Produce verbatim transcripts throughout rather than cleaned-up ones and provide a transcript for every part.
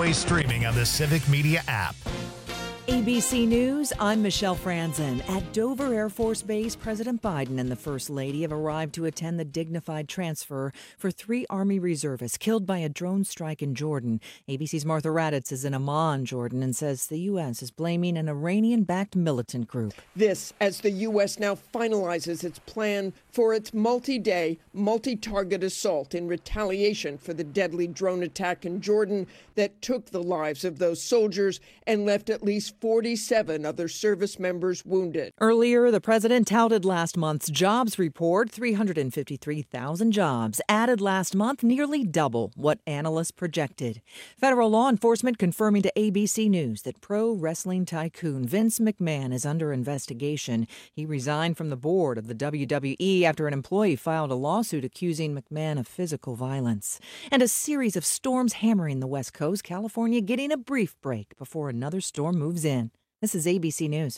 always streaming on the Civic Media app. A B C News, I'm Michelle Franzen. At Dover Air Force Base, President Biden and the First Lady have arrived to attend the dignified transfer for three Army reservists killed by a drone strike in Jordan. A B C's Martha Raddatz is in Amman, Jordan, and says the U S is blaming an Iranian-backed militant group. This as the U S now finalizes its plan for its multi-day, multi-target assault in retaliation for the deadly drone attack in Jordan that took the lives of those soldiers and left at least forty-seven other service members wounded. Earlier, the president touted last month's jobs report, three hundred fifty-three thousand jobs added last month, nearly double what analysts projected. Federal law enforcement confirming to A B C News that pro wrestling tycoon Vince McMahon is under investigation. He resigned from the board of the W W E after an employee filed a lawsuit accusing McMahon of physical violence. And a series of storms hammering the West Coast, California getting a brief break before another storm moves in. This is A B C News.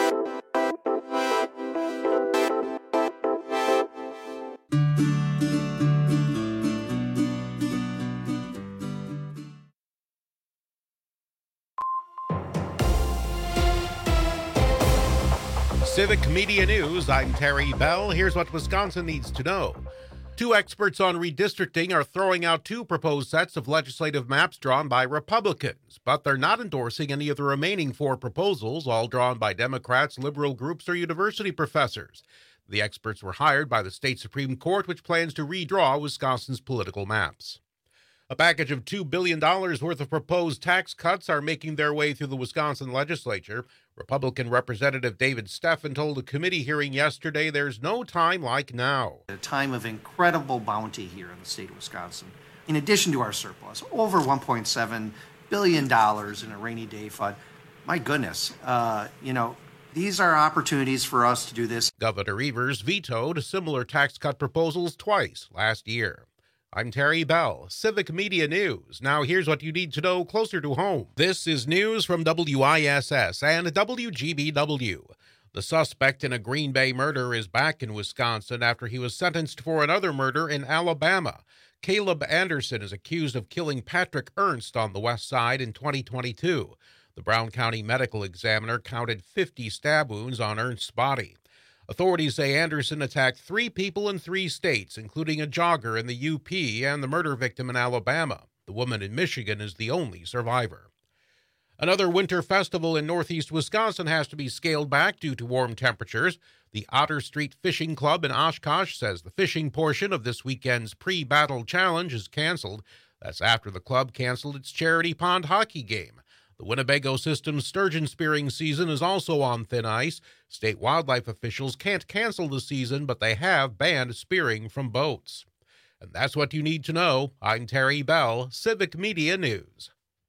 Civic Media News, I'm Terry Bell. Here's what Wisconsin needs to know. Two experts on redistricting are throwing out two proposed sets of legislative maps drawn by Republicans, but they're not endorsing any of the remaining four proposals, all drawn by Democrats, liberal groups, or university professors. The experts were hired by the state Supreme Court, which plans to redraw Wisconsin's political maps. A package of two billion dollars worth of proposed tax cuts are making their way through the Wisconsin legislature. Republican Representative David Steffen told a committee hearing yesterday there's no time like now. A time of incredible bounty here in the state of Wisconsin. In addition to our surplus, over one point seven billion dollars in a rainy day fund. My goodness, uh, you know, these are opportunities for us to do this. Governor Evers vetoed similar tax cut proposals twice last year. I'm Terry Bell, Civic Media News. Now here's what you need to know closer to home. This is news from W I S S and W G B W. The suspect in a Green Bay murder is back in Wisconsin after he was sentenced for another murder in Alabama. Caleb Anderson is accused of killing Patrick Ernst on the west side in twenty twenty-two. The Brown County Medical Examiner counted fifty stab wounds on Ernst's body. Authorities say Anderson attacked three people in three states, including a jogger in the U P and the murder victim in Alabama. The woman in Michigan is the only survivor. Another winter festival in northeast Wisconsin has to be scaled back due to warm temperatures. The Otter Street Fishing Club in Oshkosh says the fishing portion of this weekend's pre-battle challenge is canceled. That's after the club canceled its charity pond hockey game. The Winnebago System's sturgeon spearing season is also on thin ice. State wildlife officials can't cancel the season, but they have banned spearing from boats. And that's what you need to know. I'm Terry Bell, Civic Media News.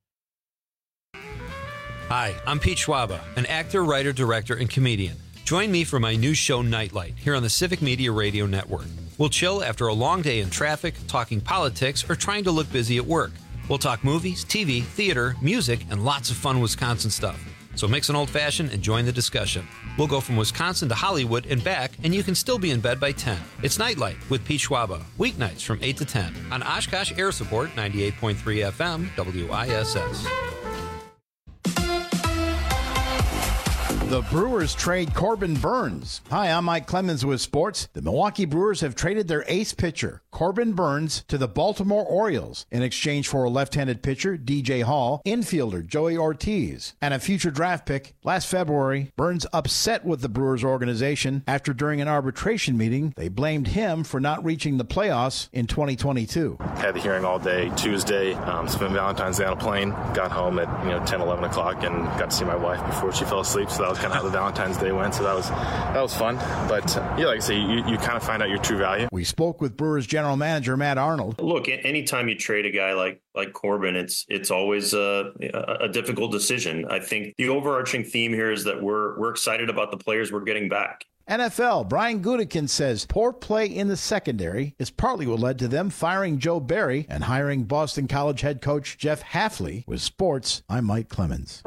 Hi, I'm Pete Schwaba, an actor, writer, director, and comedian. Join me for my new show, Nightlight, here on the Civic Media Radio Network. We'll chill after a long day in traffic, talking politics, or trying to look busy at work. We'll talk movies, T V, theater, music, and lots of fun Wisconsin stuff. So mix an old-fashioned and join the discussion. We'll go from Wisconsin to Hollywood and back, and you can still be in bed by ten. It's Nightlight with Pete Schwaba, weeknights from eight to ten on Oshkosh Air Support ninety-eight point three F M, W I S S. The Brewers trade Corbin Burnes. Hi, I'm Mike Clemens with sports. The Milwaukee Brewers have traded their ace pitcher, Corbin Burnes, to the Baltimore Orioles in exchange for a left-handed pitcher, D J Hall, infielder Joey Ortiz, and a future draft pick. Last February, Burnes upset with the Brewers organization after during an arbitration meeting, they blamed him for not reaching the playoffs in twenty twenty-two. Had the hearing all day Tuesday, um, spent Valentine's Day on a plane, got home at you know ten, eleven o'clock, and got to see my wife before she fell asleep, so that was kind of how the Valentine's Day went, so that was that was fun. But uh, yeah, like I say, you, you kind of find out your true value. We spoke with Brewers general manager Matt Arnold. Look, anytime you trade a guy like like Corbin, it's it's always a, a difficult decision. I think the overarching theme here is that we're we're excited about the players we're getting back. N F L, Brian Gutekunst says poor play in the secondary is partly what led to them firing Joe Barry and hiring Boston College head coach Jeff Hafley. With sports, I'm Mike Clemens.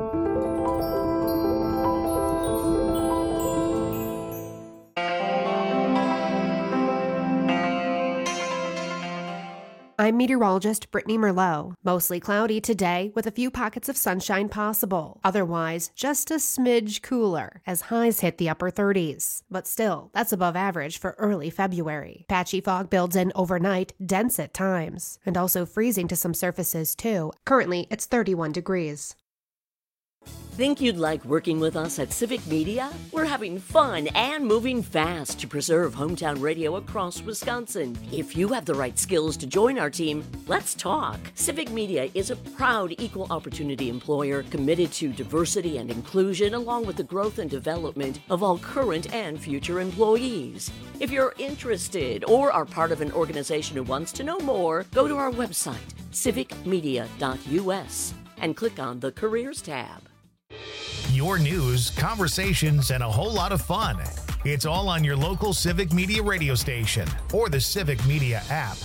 I'm meteorologist Brittany Merlot. Mostly cloudy today with a few pockets of sunshine possible. Otherwise, just a smidge cooler as highs hit the upper thirties. But still, that's above average for early February. Patchy fog builds in overnight, dense at times, and also freezing to some surfaces too. Currently, it's thirty-one degrees. Think you'd like working with us at Civic Media? We're having fun and moving fast to preserve hometown radio across Wisconsin. If you have the right skills to join our team, let's talk. Civic Media is a proud equal opportunity employer committed to diversity and inclusion along with the growth and development of all current and future employees. If you're interested or are part of an organization who wants to know more, go to our website, civic media dot u s, and click on the Careers tab. Your news, conversations, and a whole lot of fun. It's all on your local Civic Media radio station or the Civic Media app.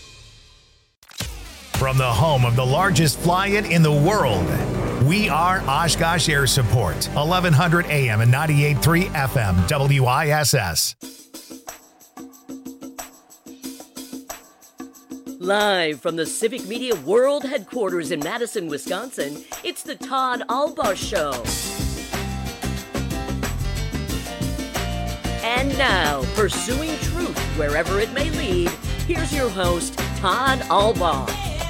From the home of the largest fly-in in the world, we are Oshkosh Air Support, eleven hundred A M and ninety-eight point three F M, W I S S. Live from the Civic Media World Headquarters in Madison, Wisconsin, it's the Todd Albaugh Show. And now, pursuing truth wherever it may lead, here's your host, Todd Albaugh.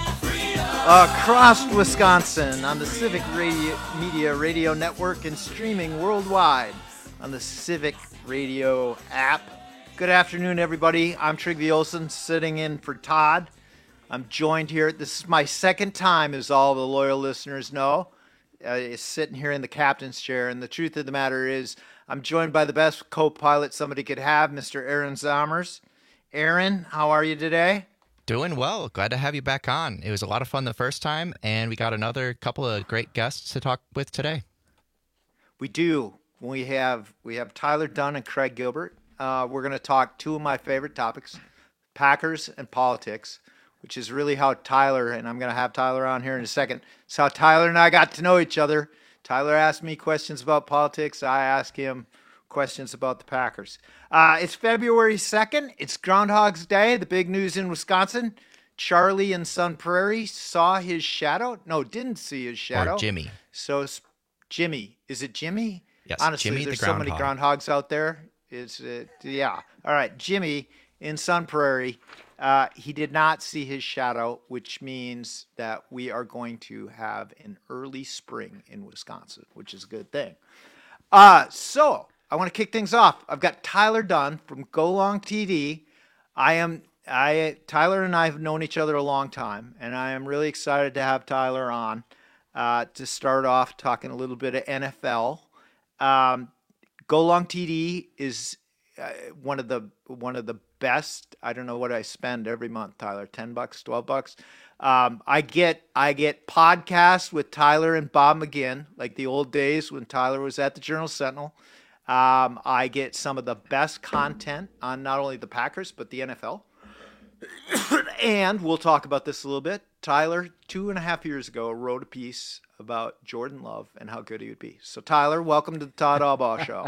Across Wisconsin on the Civic Radio, Media Radio Network and streaming worldwide on the Civic Radio app. Good afternoon, everybody. I'm Trygve Olsen, sitting in for Todd. I'm joined here. This is my second time, as all the loyal listeners know, uh, sitting here in the captain's chair. And the truth of the matter is, I'm joined by the best co-pilot somebody could have, Mister Aaron Zomers. Aaron, how are you today? Doing well. Glad to have you back on. It was a lot of fun the first time, and we got another couple of great guests to talk with today. We do. We have we have Tyler Dunne and Craig Gilbert. Uh, we're going to talk two of my favorite topics, Packers and politics, which is really how Tyler, and I'm going to have Tyler on here in a second, it's how Tyler and I got to know each other. Tyler asked me questions about politics. I asked him questions about the Packers. Uh, it's February second. It's Groundhog's Day. The big news in Wisconsin, Charlie in Sun Prairie saw his shadow. No, didn't see his shadow. Or Jimmy. So Jimmy. Is it Jimmy? Yes, Honestly, Jimmy there's the so many groundhog. groundhogs out there. Is it? Yeah. All right. Jimmy in Sun Prairie. Uh, he did not see his shadow, which means that we are going to have an early spring in Wisconsin, which is a good thing. Uh, so I want to kick things off. I've got Tyler Dunne from Go Long T V. I am I Tyler and I have known each other a long time, and I am really excited to have Tyler on uh, to start off talking a little bit of N F L. Um, Go Long T V is uh, one of the one of the best. I don't know what I spend every month, Tyler, ten bucks, twelve bucks. Um, I get, I get podcasts with Tyler and Bob McGinn, like the old days when Tyler was at the Journal Sentinel. Um, I get some of the best content on not only the Packers, but the N F L. And we'll talk about this a little bit. Tyler, two and a half years ago, wrote a piece about Jordan Love and how good he would be. So Tyler, welcome to the Todd Albaugh Show.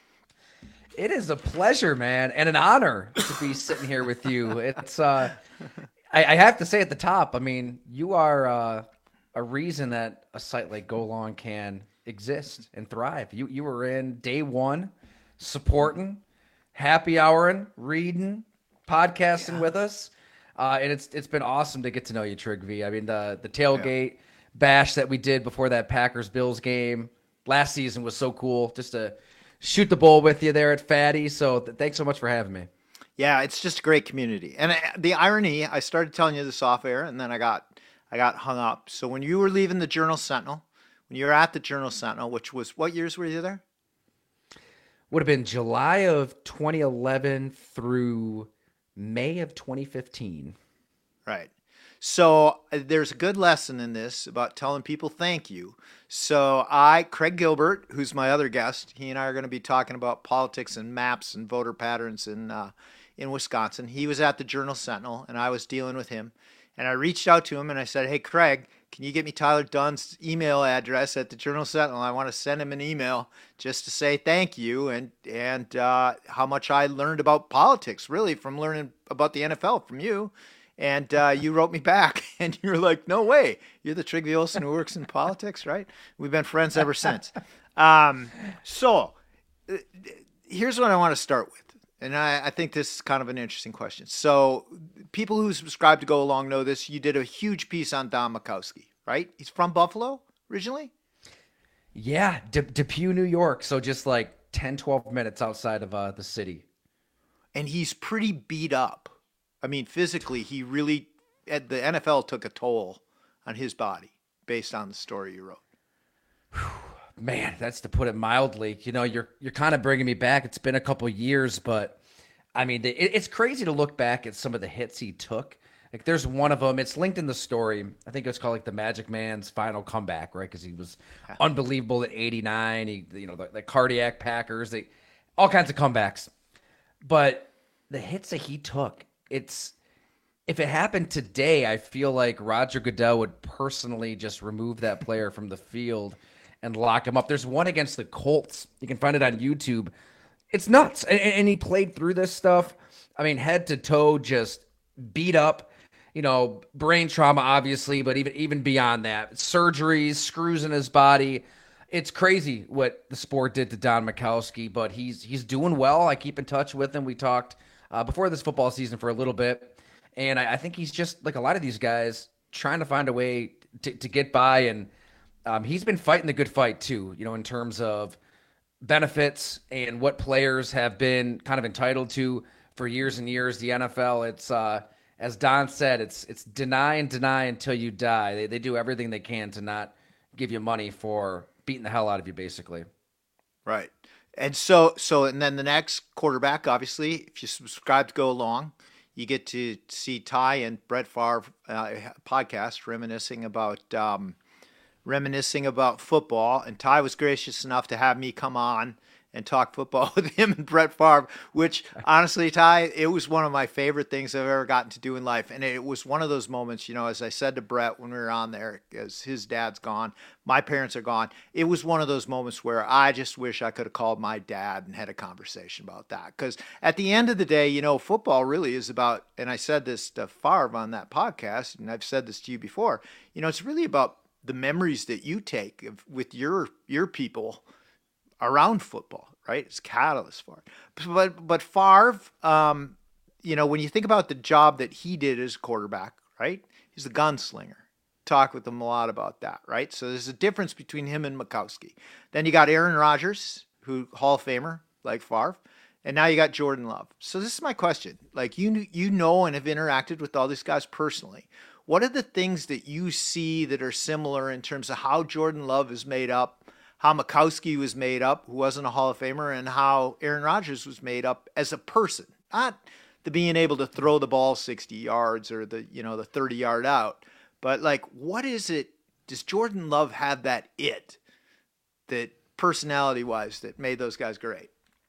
It is a pleasure, man, and an honor to be sitting here with you. It's, uh, I, I have to say at the top, I mean, you are uh, a reason that a site like Go Long can exist and thrive. You you were in day one, supporting, happy houring, reading, podcasting yeah. with us, uh, and it's it's been awesome to get to know you, Trygve. I mean, the the tailgate yeah. bash that we did before that Packers Bills game last season was so cool. Just to shoot the bull with you there at Fatty. So th- thanks so much for having me. Yeah, it's just a great community. And the irony, I started telling you this off air, and then I got I got hung up. So when you were leaving the Journal Sentinel, when you were at the Journal Sentinel, which was, what years were you there? Would have been July of twenty eleven through May of twenty fifteen. Right. So uh, there's a good lesson in this about telling people thank you. So I, Craig Gilbert, who's my other guest, he and I are going to be talking about politics and maps and voter patterns in uh, in Wisconsin. He was at the Journal Sentinel, and I was dealing with him. And I reached out to him, and I said, hey, Craig, can you get me Tyler Dunne's email address at the Journal Sentinel? I want to send him an email just to say thank you and, and uh, how much I learned about politics, really, from learning about the N F L from you. And uh, you wrote me back, and you're like, no way. You're the Trygve Olsen who works in politics, right? We've been friends ever since. Um, so uh, here's what I want to start with. And I, I think this is kind of an interesting question. So people who subscribe to Go Along know this. You did a huge piece on Don Majkowski, right? He's from Buffalo originally? Yeah, De- Depew, New York. So just like ten, twelve minutes outside of uh, the city. And he's pretty beat up. I mean, physically, he really, the N F L took a toll on his body based on the story you wrote. Man, that's to put it mildly. You know, you're you're kind of bringing me back. It's been a couple years, but I mean, it, it's crazy to look back at some of the hits he took. Like, there's one of them. It's linked in the story. I think it was called like the Magic Man's final comeback, right? Because he was unbelievable at eighty-nine. He, you know, the, the cardiac Packers, they all kinds of comebacks. But the hits that he took, it's if it happened today, I feel like Roger Goodell would personally just remove that player from the field and lock him up. There's one against the Colts. You can find it on YouTube. It's nuts. And, and he played through this stuff. I mean, head to toe, just beat up, you know, brain trauma, obviously, but even, even beyond that, surgeries, screws in his body. It's crazy what the sport did to Don Majkowski, but he's, he's doing well. I keep in touch with him. We talked uh, before this football season for a little bit. And I, I think he's just like a lot of these guys trying to find a way to, to get by. And Um, he's been fighting the good fight too, you know, in terms of benefits and what players have been kind of entitled to for years and years. The N F L, it's uh, as Don said, it's it's deny and deny until you die. They they do everything they can to not give you money for beating the hell out of you, basically. Right. And so so and then the next quarterback, obviously, if you subscribe to Go Along, you get to see Ty and Brett Favre uh, podcast reminiscing about. Um, reminiscing about football, and Ty was gracious enough to have me come on and talk football with him and Brett Favre, which honestly, Ty, it was one of my favorite things I've ever gotten to do in life. And it was one of those moments, you know, as I said to Brett when we were on there, as his dad's gone, my parents are gone. It was one of those moments where I just wish I could have called my dad and had a conversation about that. Because at the end of the day, you know, football really is about, and I said this to Favre on that podcast, and I've said this to you before, you know, it's really about the memories that you take of, with your your people around football, right? It's catalyst for it. But but Favre, um, you know, when you think about the job that he did as a quarterback, right? He's a gunslinger. Talk with him a lot about that, right? So there's a difference between him and Majkowski. Then you got Aaron Rodgers, who Hall of Famer like Favre, and now you got Jordan Love. So this is my question: like you you know and have interacted with all these guys personally. What are the things that you see that are similar in terms of how Jordan Love is made up, how Majkowski was made up, who wasn't a Hall of Famer, and how Aaron Rodgers was made up as a person? Not the being able to throw the ball sixty yards or the, you know, the thirty yard out, but like, what is it? Does Jordan Love have that it, that personality wise, that made those guys great?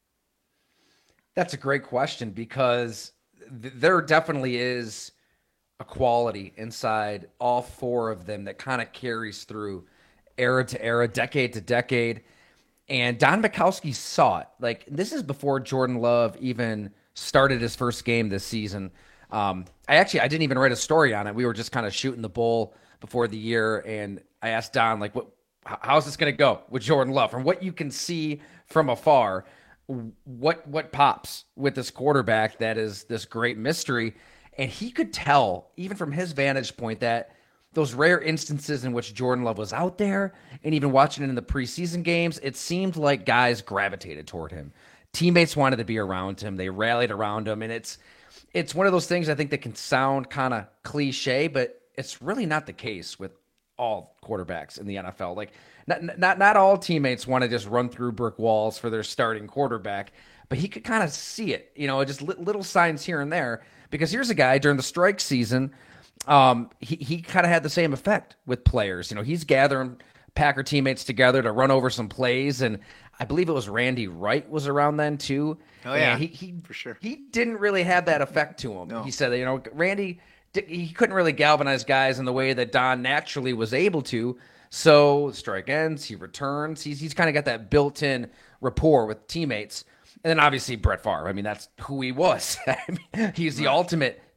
That's a great question, because th- there definitely is a quality inside all four of them that kind of carries through era to era, decade to decade. And Don Majkowski saw it. Like, this is before Jordan Love even started his first game this season. Um, I actually, I didn't even write a story on it. We were just kind of shooting the bull before the year. And I asked Don, like, what, how's this going to go with Jordan Love? From what you can see from afar, what, what pops with this quarterback that is this great mystery? And he could tell, even from his vantage point, that those rare instances in which Jordan Love was out there, and even watching it in the preseason games, it seemed like guys gravitated toward him. Teammates wanted to be around him. They rallied around him. And it's it's one of those things I think that can sound kind of cliche, but it's really not the case with all quarterbacks in the N F L. Like, not not, not all teammates want to just run through brick walls for their starting quarterback, but he could kind of see it, you know, just little signs here and there. Because here's a guy during the strike season, um, he, he kind of had the same effect with players. You know, he's gathering Packer teammates together to run over some plays, and I believe it was Randy Wright was around then too. Oh yeah, and he, he for sure. He didn't really have that effect to him. No. He said that, you know, Randy, he couldn't really galvanize guys in the way that Don naturally was able to. So strike ends, he returns. He's he's kind of got that built-in rapport with teammates. And then obviously Brett Favre. I mean, that's who he was. I mean, he's the right. ultimate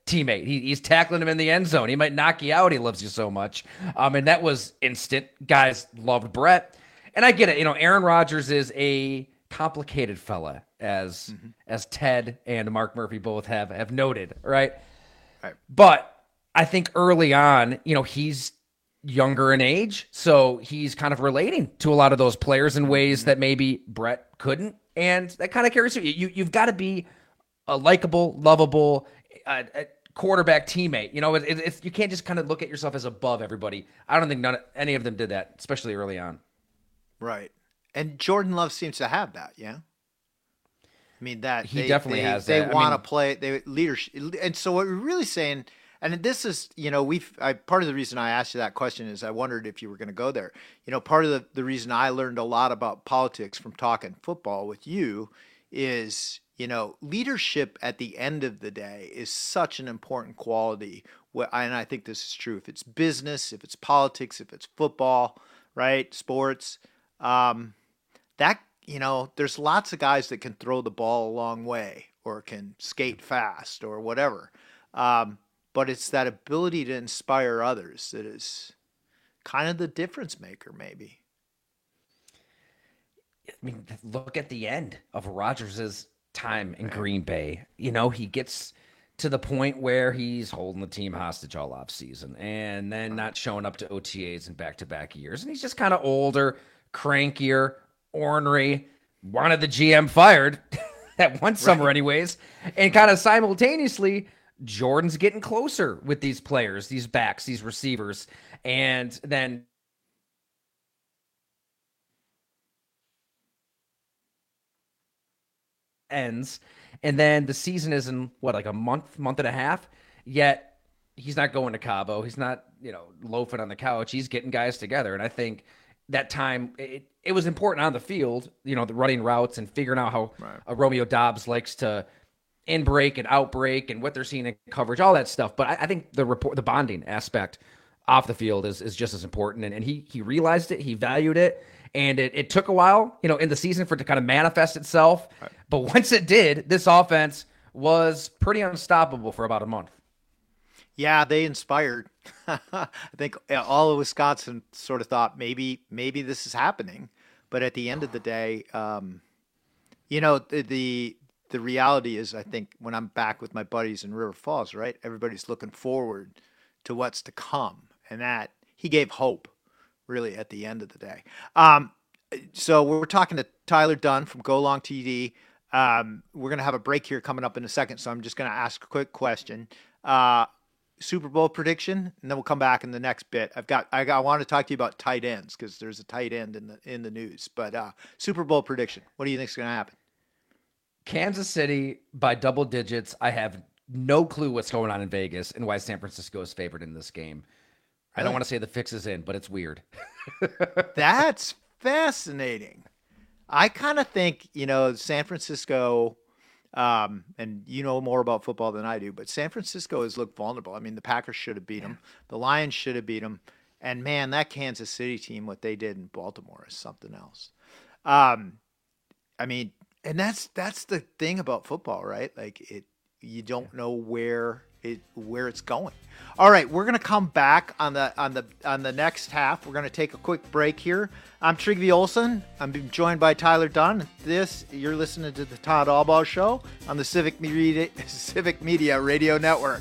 teammate. He, he's tackling him in the end zone. He might knock you out. He loves you so much. Um, and that was instant. Guys loved Brett. And I get it. You know, Aaron Rodgers is a complicated fella, as mm-hmm. as Ted and Mark Murphy both have have noted, right? Right. But I think early on, you know, he's younger in age, so he's kind of relating to a lot of those players in ways that maybe Brett couldn't, and that kind of carries you. you you've got to be a likable, lovable uh, a quarterback teammate. You know, it, it, it's you can't just kind of look at yourself as above everybody. I don't think none any of them did that, especially early on. Right. And Jordan Love seems to have that, yeah. I mean that he they, definitely they, has they that. want I mean, to play they leadership, and so what we're really saying, and this is, you know, we've I, part of the reason I asked you that question is I wondered if you were going to go there. You know, part of the, the reason I learned a lot about politics from talking football with you is, you know, leadership at the end of the day is such an important quality. And I think this is true. If it's business, if it's politics, if it's football, right, sports, um, that, you know, there's lots of guys that can throw the ball a long way or can skate fast or whatever. Um, but it's that ability to inspire others that is kind of the difference maker, maybe. I mean, look at the end of Rodgers' time in Green Bay. You know, he gets to the point where he's holding the team hostage all offseason and then not showing up to O T As in back-to-back years. And he's just kind of older, crankier, ornery, wanted the G M fired that one summer right. anyways. And kind of simultaneously, Jordan's getting closer with these players, these backs, these receivers. And then ends. And then the season is in, what, like a month, month and a half? Yet he's not going to Cabo. He's not, you know, loafing on the couch. He's getting guys together. And I think that time, it, it was important on the field, you know, the running routes and figuring out how right. a Romeo Doubs likes to in-break and out-break and what they're seeing in coverage, all that stuff. But I, I think the report, the bonding aspect off the field is, is just as important. And, and he he realized it. He valued it. And it, it took a while, you know, in the season for it to kind of manifest itself. Right. But once it did, this offense was pretty unstoppable for about a month. Yeah, they inspired. I think all of Wisconsin sort of thought maybe maybe this is happening. But at the end of the day, um, you know, the, the the reality is, I think, when I'm back with my buddies in River Falls, right, everybody's looking forward to what's to come. And that he gave hope, really, at the end of the day. Um, so we're talking to Tyler Dunne from Go Long T D. Um, we're going to have a break here coming up in a second, so I'm just going to ask a quick question. Uh, Super Bowl prediction, and then we'll come back in the next bit. I've got I, got, I want to talk to you about tight ends because there's a tight end in the in the news. But uh, Super Bowl prediction, what do you think is going to happen? Kansas City by double digits. I have no clue what's going on in Vegas and why San Francisco is favored in this game. I don't want to say the fix is in, but it's weird. That's fascinating. I kind of think, you know, San Francisco, um, and you know more about football than I do, but San Francisco has looked vulnerable. I mean, the Packers should have beat them. The Lions should have beat them. And, man, that Kansas City team, what they did in Baltimore is something else. Um, I mean, and that's that's the thing about football, right? Like, it, you don't know where it where it's going. All right, we're gonna come back on the on the on the next half. We're gonna take a quick break here. I'm Trygve Olsen. I'm joined by Tyler Dunne. This you're listening to the Todd Albaugh Show on the Civic Media Civic Media Radio Network.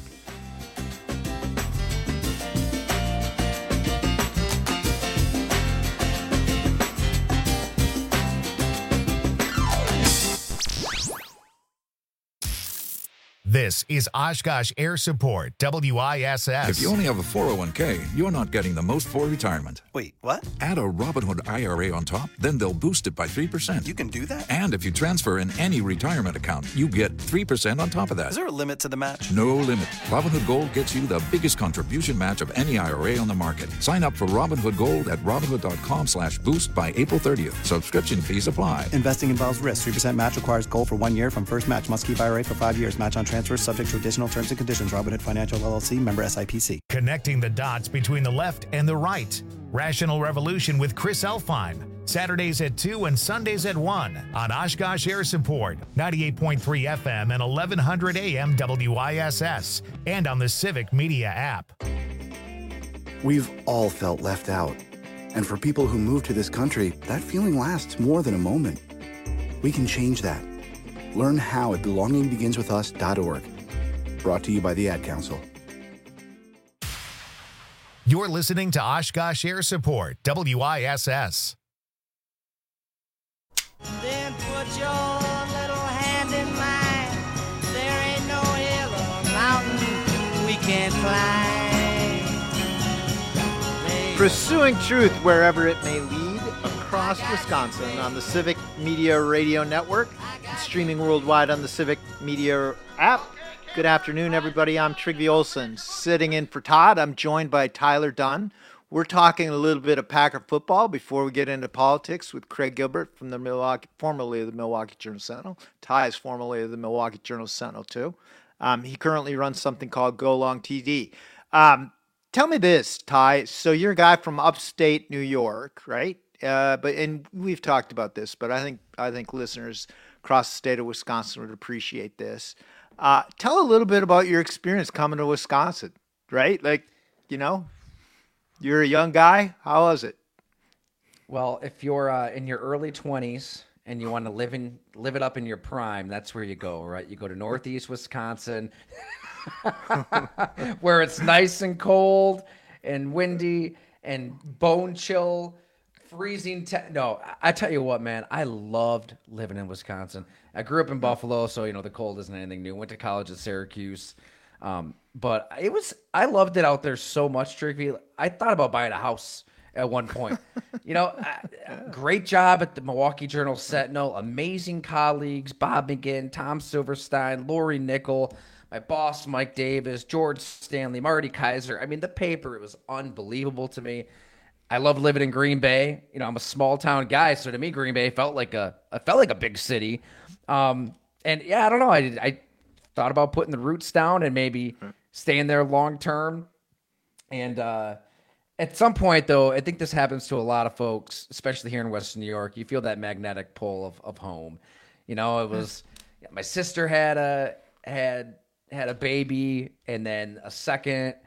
This is Oshkosh Air Support, W I S S. If you only have a four oh one k, you're not getting the most for retirement. Wait, what? Add a Robinhood I R A on top, then they'll boost it by three percent. You can do that? And if you transfer in any retirement account, you get three percent on top of that. Is there a limit to the match? No limit. Robinhood Gold gets you the biggest contribution match of any I R A on the market. Sign up for Robinhood Gold at Robinhood.com slash boost by April thirtieth. Subscription fees apply. Investing involves risk. three percent match requires gold for one year from first match. Must keep I R A for five years. Match on transfers subject to additional terms and conditions. Robinhood Financial L L C, member S I P C. Connecting the dots between the left and the right. Rational Revolution with Chris Elfheim. Saturdays at two and Sundays at one on Oshkosh Air Support, ninety-eight point three F M and eleven hundred A M W I S S, and on the Civic Media app. We've all felt left out. And for people who move to this country, that feeling lasts more than a moment. We can change that. Learn how at belonging begins with us dot org. Brought to you by the Ad Council. You're listening to Oshkosh Air Support, W I S S. Then put your little hand in mine. There ain't no hill or mountain we can't climb. Pursuing truth wherever it may lead across Wisconsin on the Civic Media Radio Network and streaming worldwide on the Civic Media app. Good afternoon, everybody. I'm Trygve Olsen, sitting in for Todd. I'm joined by Tyler Dunn. We're talking a little bit of Packer football before we get into politics with Craig Gilbert from the Milwaukee, formerly of the Milwaukee Journal-Sentinel. Ty is formerly of the Milwaukee Journal-Sentinel too. Um, he currently runs something called Go Long T V. Um, tell me this, Ty. So you're a guy from upstate New York, right? Uh, but and we've talked about this, but I think I think listeners across the state of Wisconsin would appreciate this. Uh, tell a little bit about your experience coming to Wisconsin, right? Like, you know, you're a young guy. How was it? Well, if you're uh, in your early twenties and you want to live in live it up in your prime, that's where you go, right? You go to Northeast Wisconsin, where it's nice and cold and windy and bone chill, freezing. Te- no, I tell you what, man, I loved living in Wisconsin. I grew up in Buffalo, so, you know, the cold isn't anything new. Went to college at Syracuse. Um, but it was, I loved it out there so much, Tricky. I thought about buying a house at one point. You know, great job at the Milwaukee Journal-Sentinel. Amazing colleagues, Bob McGinn, Tom Silverstein, Lori Nickel, my boss, Mike Davis, George Stanley, Marty Kaiser. I mean, the paper, it was unbelievable to me. I love living in Green Bay. You know, I'm a small town guy, so to me, Green Bay felt like a, I felt like a big city. Um, and yeah, I don't know. I I thought about putting the roots down and maybe staying there long term. And uh, at some point, though, I think this happens to a lot of folks, especially here in Western New York. You feel that magnetic pull of, of home. You know, it was yeah, my sister had a had had a baby, and then a second.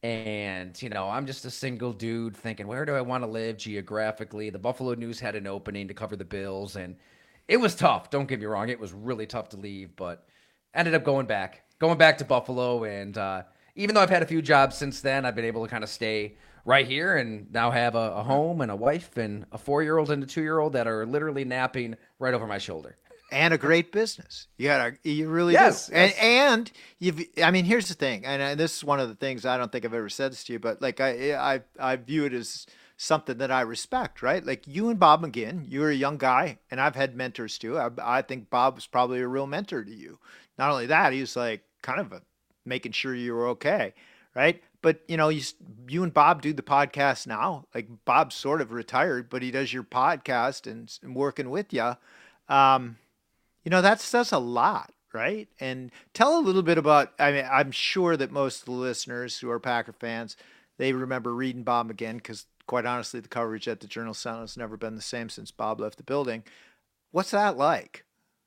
And, you know, I'm just a single dude thinking, where do I want to live geographically? The Buffalo News had an opening to cover the Bills, and it was tough. Don't get me wrong. It was really tough to leave, but ended up going back, going back to Buffalo. And uh, even though I've had a few jobs since then, I've been able to kind of stay right here and now have a, a home and a wife and a four-year-old and a two-year-old that are literally napping right over my shoulder. And a great business. You got a, you really yes, do. Yes. And, and you've, I mean, here's the thing, and uh, this is one of the things I don't think I've ever said this to you, but like I, I, I view it as something that I respect, right? Like you and Bob McGinn, you're a young guy, and I've had mentors too. I, I think Bob was probably a real mentor to you. Not only that, he was like kind of a, making sure you were okay, right? But you know, you, you and Bob do the podcast now. Like Bob's sort of retired, but he does your podcast and, and working with you. Um, You know, that says a lot, right? And tell a little bit about, I mean, I'm sure that most of the listeners who are Packer fans, they remember reading Bob McGinn because, quite honestly, the coverage at the Journal-Sentinel has never been the same since Bob left the building. What's that like?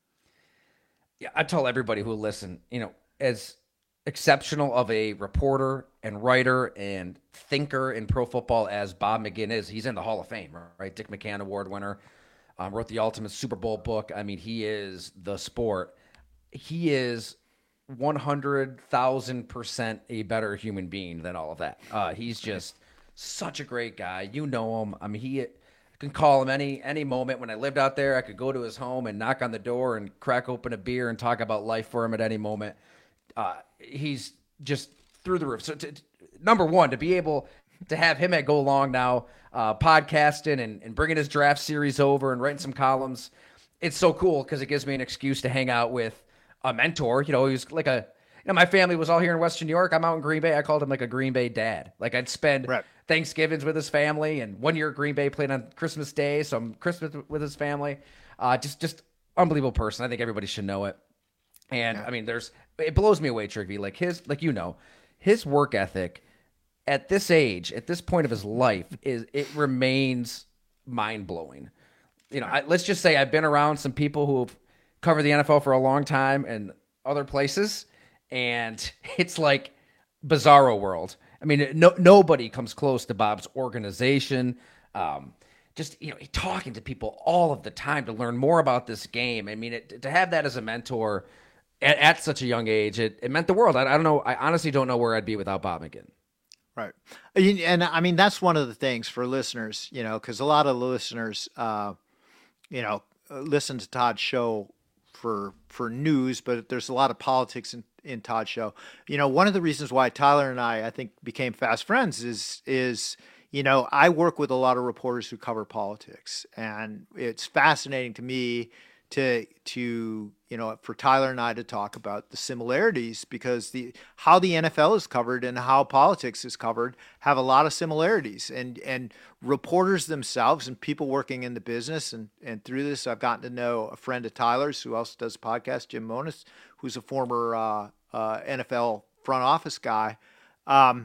Yeah, I tell everybody who will listen, you know, as exceptional of a reporter and writer and thinker in pro football as Bob McGinn is, he's in the Hall of Fame, right? Dick McCann Award winner. Um, wrote the Ultimate Super Bowl book. I mean, he is the sport. He is one hundred thousand percent a better human being than all of that. Uh, he's just such a great guy. You know him. I mean, he I can call him any any moment. When I lived out there, I could go to his home and knock on the door and crack open a beer and talk about life for him at any moment. Uh, he's just through the roof. So, to, to, number one, to be able to have him at Go Long now, uh, podcasting and, and bringing his draft series over and writing some columns, it's so cool because it gives me an excuse to hang out with a mentor. You know, he was like a, you know, my family was all here in Western New York. I'm out in Green Bay. I called him like a Green Bay dad. Like I'd spend right. Thanksgivings with his family, and one year Green Bay played on Christmas Day, so I'm Christmas with his family. Uh, just, just unbelievable person. I think everybody should know it. And yeah. I mean, there's, it blows me away, Trigby. Like his, like, you know, his work ethic at this age, at this point of his life, is it remains mind blowing. you know, I, let's just say I've been around some people who have covered the N F L for a long time and other places, and it's like bizarro world. I mean, no, nobody comes close to Bob's organization. Um, just, you know, talking to people all of the time to learn more about this game. I mean, it, to have that as a mentor at, at such a young age, it, it meant the world. I, I don't know. I honestly don't know where I'd be without Bob McGinn. Right. And I mean, that's one of the things for listeners, you know, because a lot of listeners, uh, you know, listen to Todd's show for for news, but there's a lot of politics in, in Todd's show. You know, one of the reasons why Tyler and I, I think, became fast friends is, is, you know, I work with a lot of reporters who cover politics, and it's fascinating to me to, to, you know, for Tyler and I to talk about the similarities, because the, how the N F L is covered and how politics is covered have a lot of similarities, and, and reporters themselves and people working in the business. And, and through this, I've gotten to know a friend of Tyler's who also does a podcast, Jim Monos, who's a former uh, uh, N F L front office guy. Um,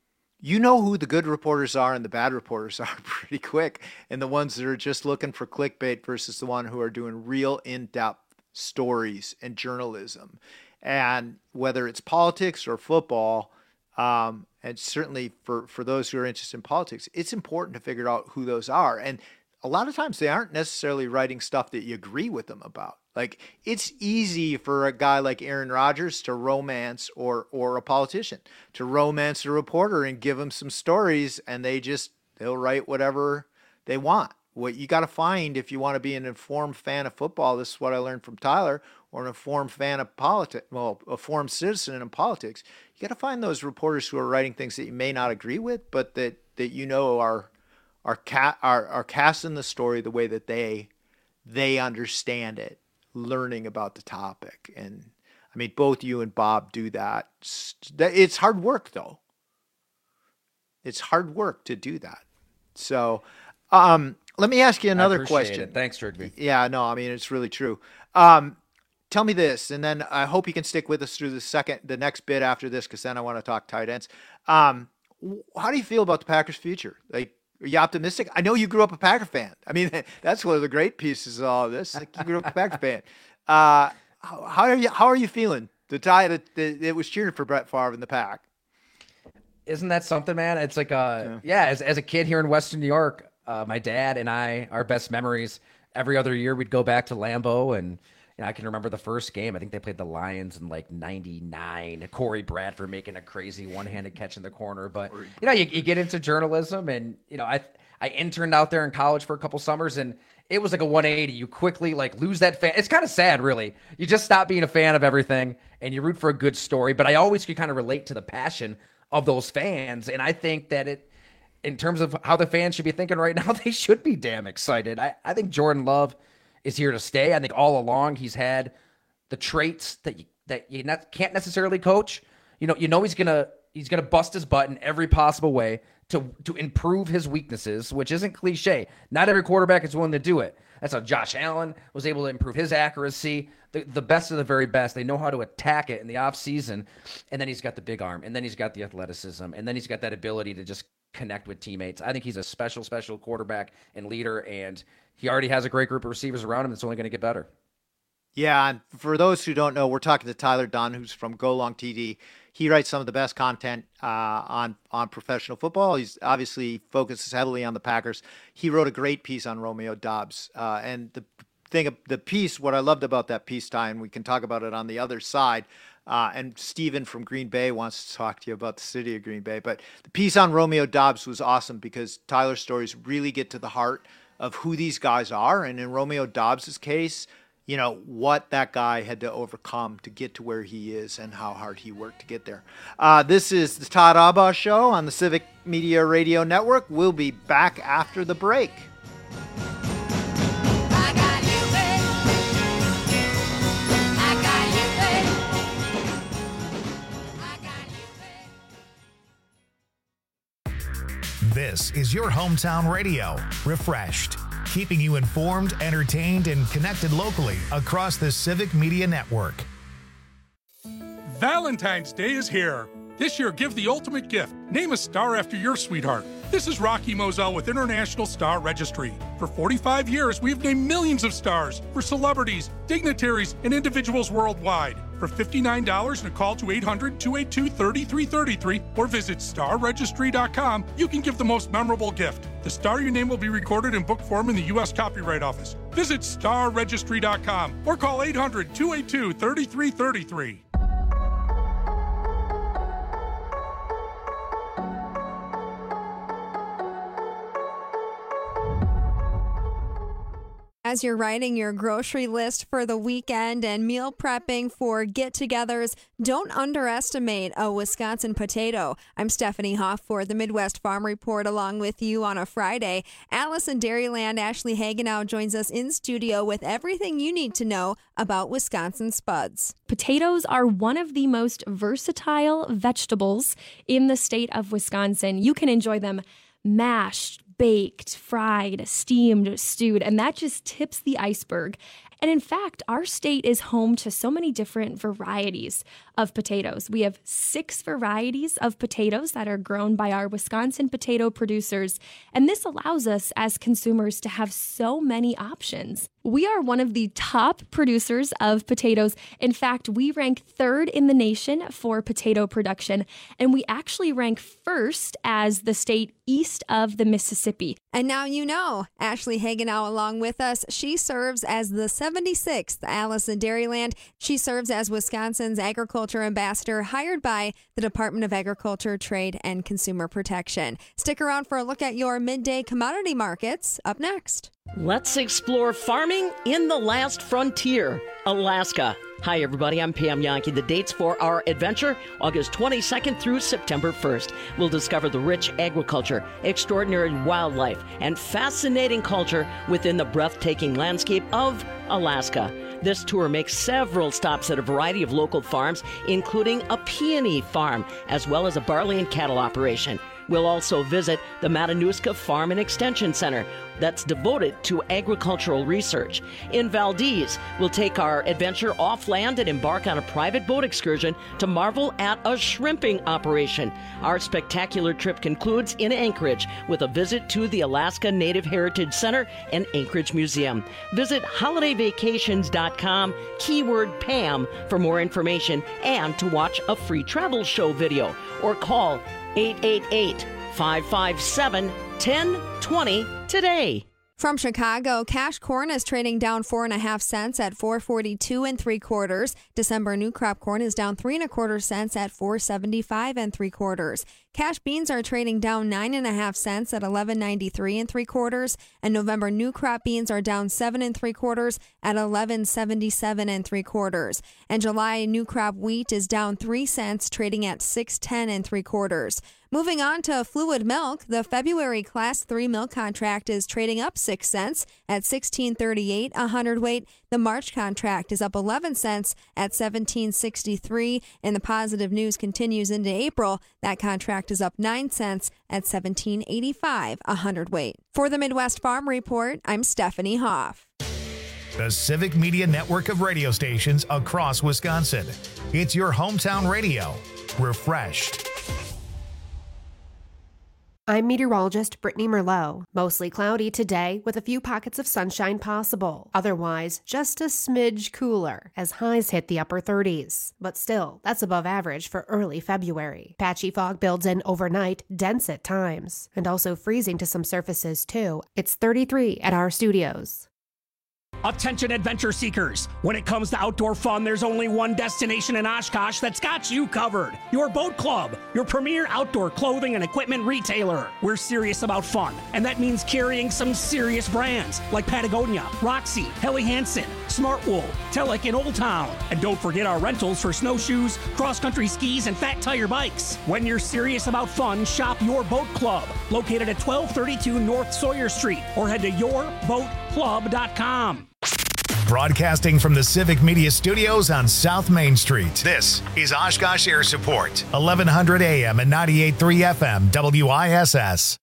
You know who the good reporters are and the bad reporters are pretty quick, and the ones that are just looking for clickbait versus the one who are doing real in-depth stories and journalism. And whether it's politics or football, um, and certainly for, for those who are interested in politics, it's important to figure out who those are. And a lot of times they aren't necessarily writing stuff that you agree with them about. Like, it's easy for a guy like Aaron Rodgers to romance, or or a politician to romance a reporter and give them some stories, and they just, they'll write whatever they want. What you got to find if you want to be an informed fan of football, this is what I learned from Tyler, or an informed fan of politics, well, a informed citizen in politics, you got to find those reporters who are writing things that you may not agree with, but that, that you know are are, ca- are are casting the story the way that they they understand it, learning about the topic. And I mean, both you and Bob do that. It's hard work, though. It's hard work to do that. So um, let me ask you another question. It. Thanks, Drigby. Yeah, no, I mean, it's really true. Um, tell me this, and then I hope you can stick with us through the second, the next bit after this, because then I want to talk tight ends. Um, how do you feel about the Packers' future? Like, are you optimistic? I know you grew up a Packer fan. I mean, that's one of the great pieces of all of this. Like, you grew up a Packer fan. Uh, how, how are you? How are you feeling? The tie that, that it was cheering for Brett Favre in the Pack. Isn't that something, man? It's like, uh, yeah. yeah as as a kid here in Western New York, uh, my dad and I, our best memories. Every other year, we'd go back to Lambeau, and you know, I can remember the first game. I think they played the Lions in like ninety-nine. Corey Bradford making a crazy one-handed catch in the corner. But you know, you, you get into journalism, and you know, I I interned out there in college for a couple summers, and it was like a one eighty. You quickly like lose that fan. It's kind of sad, really. You just stop being a fan of everything, and you root for a good story. But I always could kind of relate to the passion of those fans, and I think that it, in terms of how the fans should be thinking right now, they should be damn excited. I, I think Jordan Love is here to stay. I think all along he's had the traits that you, that you not, can't necessarily coach. You know, you know he's gonna he's gonna bust his butt in every possible way to to improve his weaknesses, which isn't cliche. Not every quarterback is willing to do it. That's how Josh Allen was able to improve his accuracy. The, the best of the very best. They know how to attack it in the offseason. And then he's got the big arm. And then he's got the athleticism. And then he's got that ability to just connect with teammates. I think he's a special, special quarterback and leader. And he already has a great group of receivers around him. It's only going to get better. Yeah, and for those who don't know, we're talking to Tyler Dunne, who's from Go Long T D. He writes some of the best content uh, on on professional football. He's obviously focuses heavily on the Packers. He wrote a great piece on Romeo Doubs, uh, and the thing, the piece, what I loved about that piece, Ty, and we can talk about it on the other side. Uh, and Steven from Green Bay wants to talk to you about the city of Green Bay. But the piece on Romeo Doubs was awesome because Tyler's stories really get to the heart of who these guys are, and in Romeo Doubs' case, you know, what that guy had to overcome to get to where he is and how hard he worked to get there. Uh, this is the Todd Abba Show on the Civic Media Radio Network. We'll be back after the break. I got you, babe. I got you, babe. I got you, babe. This is your hometown radio, Refreshed, keeping you informed, entertained, and connected locally across the Civic Media Network. Valentine's Day is here. This year, give the ultimate gift. Name a star after your sweetheart. This is Rocky Moselle with International Star Registry. For forty-five years, we've named millions of stars for celebrities, dignitaries, and individuals worldwide. For fifty-nine dollars and a call to eight hundred, two eight two, three three three three or visit star registry dot com, you can give the most memorable gift. The star your name will be recorded in book form in the U S Copyright Office. Visit star registry dot com or call eight hundred, two eight two, three three three three. As you're writing your grocery list for the weekend and meal prepping for get-togethers, don't underestimate a Wisconsin potato. I'm Stephanie Hoff for the Midwest Farm Report along with you on a Friday. Alice in Dairyland, Ashley Hagenow joins us in studio with everything you need to know about Wisconsin spuds. Potatoes are one of the most versatile vegetables in the state of Wisconsin. You can enjoy them mashed, baked, fried, steamed, stewed, and that just tips the iceberg. And in fact, our state is home to so many different varieties of potatoes. We have six varieties of potatoes that are grown by our Wisconsin potato producers, and this allows us as consumers to have so many options. We are one of the top producers of potatoes. In fact, we rank third in the nation for potato production, and we actually rank first as the state east of the Mississippi. And now you know, Ashley Hagenow along with us. She serves as the seventy-sixth Alice in Dairyland. She serves as Wisconsin's agriculture ambassador hired by the Department of Agriculture, Trade, and Consumer Protection. Stick around for a look at your midday commodity markets up next. Let's explore farming in the last frontier, Alaska. Hi, everybody. I'm Pam Yankee. The dates for our adventure, August twenty-second through September first. We'll discover the rich agriculture, extraordinary wildlife, and fascinating culture within the breathtaking landscape of Alaska. This tour makes several stops at a variety of local farms, including a peony farm, as well as a barley and cattle operation. We'll also visit the Matanuska Farm and Extension Center that's devoted to agricultural research. In Valdez, we'll take our adventure off land and embark on a private boat excursion to marvel at a shrimping operation. Our spectacular trip concludes in Anchorage with a visit to the Alaska Native Heritage Center and Anchorage Museum. Visit holiday vacations dot com, keyword Pam, for more information and to watch a free travel show video, or call eight eight eight, five five seven, one zero two zero today. From Chicago, cash corn is trading down four and a half cents at four forty-two and three quarters. December new crop corn is down three and a quarter cents at four seventy-five and three quarters. Cash beans are trading down nine and a half cents at eleven ninety-three and three quarters, and November new crop beans are down seven and three quarters at eleven seventy-seven and three quarters. And July new crop wheat is down three cents, trading at six ten and three quarters. Moving on to fluid milk, the February Class three milk contract is trading up six cents at sixteen thirty-eight a hundredweight. The March contract is up eleven cents at seventeen sixty-three, and the positive news continues into April. That contract is up nine cents at seventeen eighty-five a hundredweight. For the Midwest Farm Report, I'm Stephanie Hoff. The Civic Media network of radio stations across Wisconsin. It's your hometown radio. Refreshed. I'm meteorologist Brittany Merlot. Mostly cloudy today with a few pockets of sunshine possible. Otherwise, just a smidge cooler as highs hit the upper thirties. But still, that's above average for early February. Patchy fog builds in overnight, dense at times, and also freezing to some surfaces too. It's thirty-three at our studios. Attention adventure seekers. When it comes to outdoor fun, there's only one destination in Oshkosh that's got you covered. Your Boat Club, your premier outdoor clothing and equipment retailer. We're serious about fun, and that means carrying some serious brands like Patagonia, Roxy, Helly Hansen, Smartwool, Telek, and Old Town. And don't forget our rentals for snowshoes, cross-country skis, and fat tire bikes. When you're serious about fun, shop Your Boat Club, located at twelve thirty-two North Sawyer Street, or head to your boat club dot com. Broadcasting from the Civic Media Studios on South Main Street, this is Oshkosh Air Support, eleven hundred A M and ninety-eight point three F M, W I S S.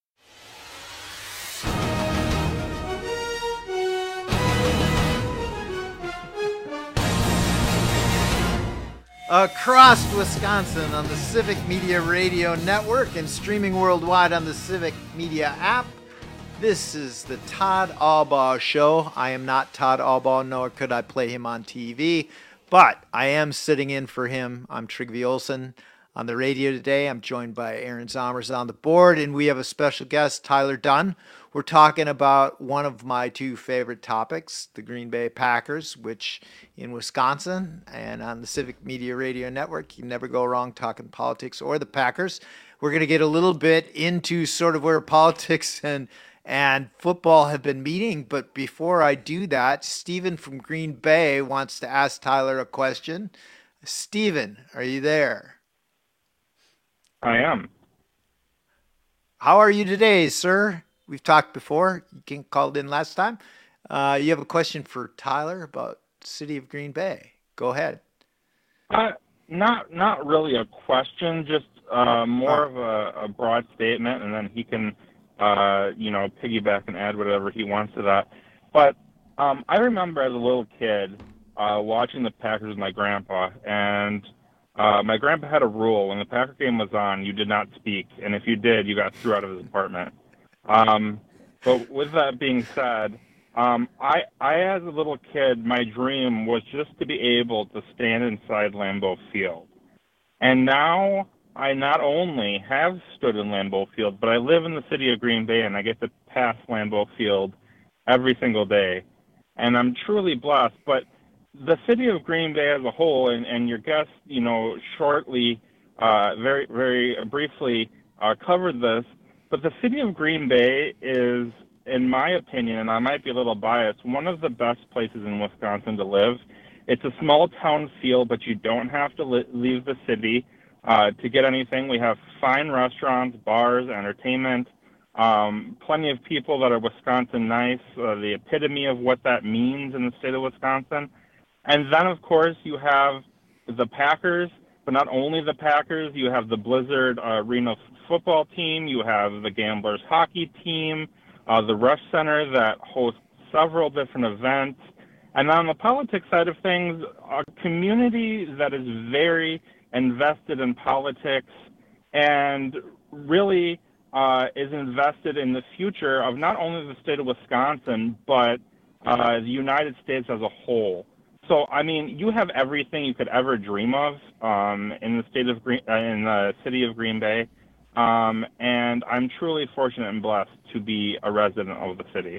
across Wisconsin on the Civic Media Radio Network and streaming worldwide on the Civic Media app. This is the Todd Albaugh Show. I am not Todd Albaugh, nor could I play him on T V, but I am sitting in for him. I'm Trygve Olsen on the radio today. I'm joined by Aaron Zomers on the board, and we have a special guest, Tyler Dunne. We're talking about one of my two favorite topics, the Green Bay Packers, which in Wisconsin and on the Civic Media Radio Network, you never go wrong talking politics or the Packers. We're going to get a little bit into sort of where politics and and football have been meeting. But before I do that, Stephen from Green Bay wants to ask Tyler a question. Stephen, are you there? I am. How are you today, sir? We've talked before. You came, called in last time. Uh, you have a question for Tyler about the city of Green Bay. Go ahead. Uh, not not really a question, just uh, more of a, a broad statement, and then he can, uh, you know, piggyback and add whatever he wants to that. But um, I remember as a little kid uh, watching the Packers with my grandpa, and uh, my grandpa had a rule: when the Packer game was on, you did not speak, and if you did, you got thrown out of his apartment. Um, but with that being said, um, I, I, as a little kid, my dream was just to be able to stand inside Lambeau Field. And now I not only have stood in Lambeau Field, but I live in the city of Green Bay, and I get to pass Lambeau Field every single day. And I'm truly blessed. But the city of Green Bay as a whole, and, and your guest, you know, shortly, uh, very, very briefly uh, covered this, but the city of Green Bay is, in my opinion, and I might be a little biased, one of the best places in Wisconsin to live. It's a small town feel, but you don't have to li- leave the city uh, to get anything. We have fine restaurants, bars, entertainment, um, plenty of people that are Wisconsin nice, uh, the epitome of what that means in the state of Wisconsin. And then, of course, you have the Packers, but not only the Packers, you have the Blizzard uh, Arena football team, you have the Gamblers hockey team, uh, the Rush Center that hosts several different events. And on the politics side of things, a community that is very invested in politics and really uh, is invested in the future of not only the state of Wisconsin, but uh, the United States as a whole. So, I mean, you have everything you could ever dream of um, in the state of Green, uh, in the city of Green Bay, um, and I'm truly fortunate and blessed to be a resident of the city.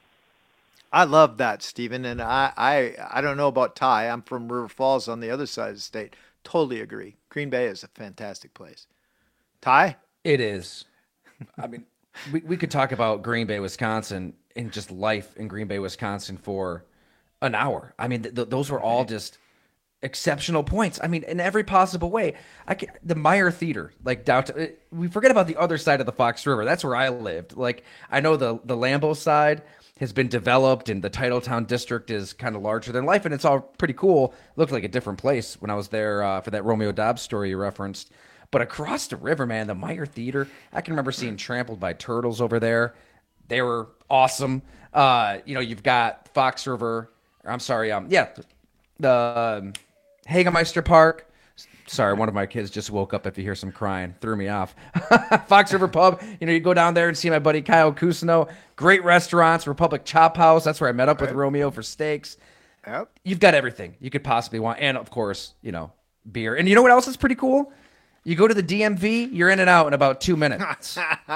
I love that, Stephen, and I, I, I don't know about Ty. I'm from River Falls on the other side of the state. Totally agree. Green Bay is a fantastic place. Ty? It is. I mean, we, we could talk about Green Bay, Wisconsin, and just life in Green Bay, Wisconsin for an hour. I mean, th- th- those were all just exceptional points. I mean, in every possible way. I can, the Meyer Theater, like downtown. We forget about the other side of the Fox River. That's where I lived. Like, I know the the Lambeau side has been developed, and the Titletown district is kind of larger than life, and it's all pretty cool. It looked like a different place when I was there uh, for that Romeo Dobbs story you referenced. But across the river, man, the Meyer Theater, I can remember seeing Trampled by Turtles over there. They were awesome. Uh, you know, you've got Fox River. I'm sorry. Um, yeah, the um, Hagemeister Park. Sorry, one of my kids just woke up. If you hear some crying, threw me off. Fox River Pub. You know, you go down there and see my buddy Kyle Cousineau. Great restaurants. Republic Chop House. That's where I met up with Romeo for steaks. Yep. You've got everything you could possibly want, and of course, you know, beer. And you know what else is pretty cool? You go to the D M V, you're in and out in about two minutes.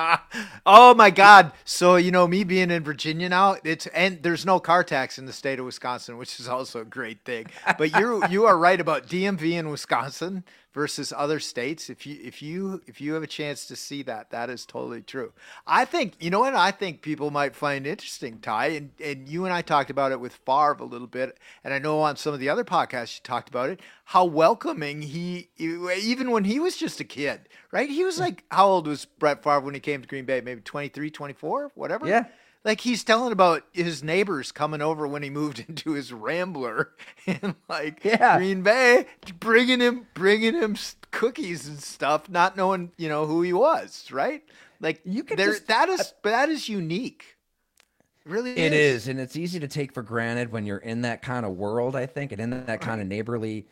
Oh my God. So, you know, me being in Virginia now, it's, and there's no car tax in the state of Wisconsin, which is also a great thing. But you're, you are right about D M V in Wisconsin versus other states. If you, if you, if you have a chance to see that, that is totally true. I think, you know what I think people might find interesting, Ty, and, and you and I talked about it with Favre a little bit. And I know on some of the other podcasts you talked about it, how welcoming he, even when he was just a kid, right? He was like, how old was Brett Favre when he came to Green Bay? Maybe twenty-three, twenty-four, whatever. Yeah. Like he's telling about his neighbors coming over when he moved into his Rambler and like yeah. Green Bay, bringing him, bringing him cookies and stuff, not knowing, you know, who he was, right? Like you can there, just, that is, uh, that is unique. It really It is. is. And it's easy to take for granted when you're in that kind of world, I think, and in that kind of neighborly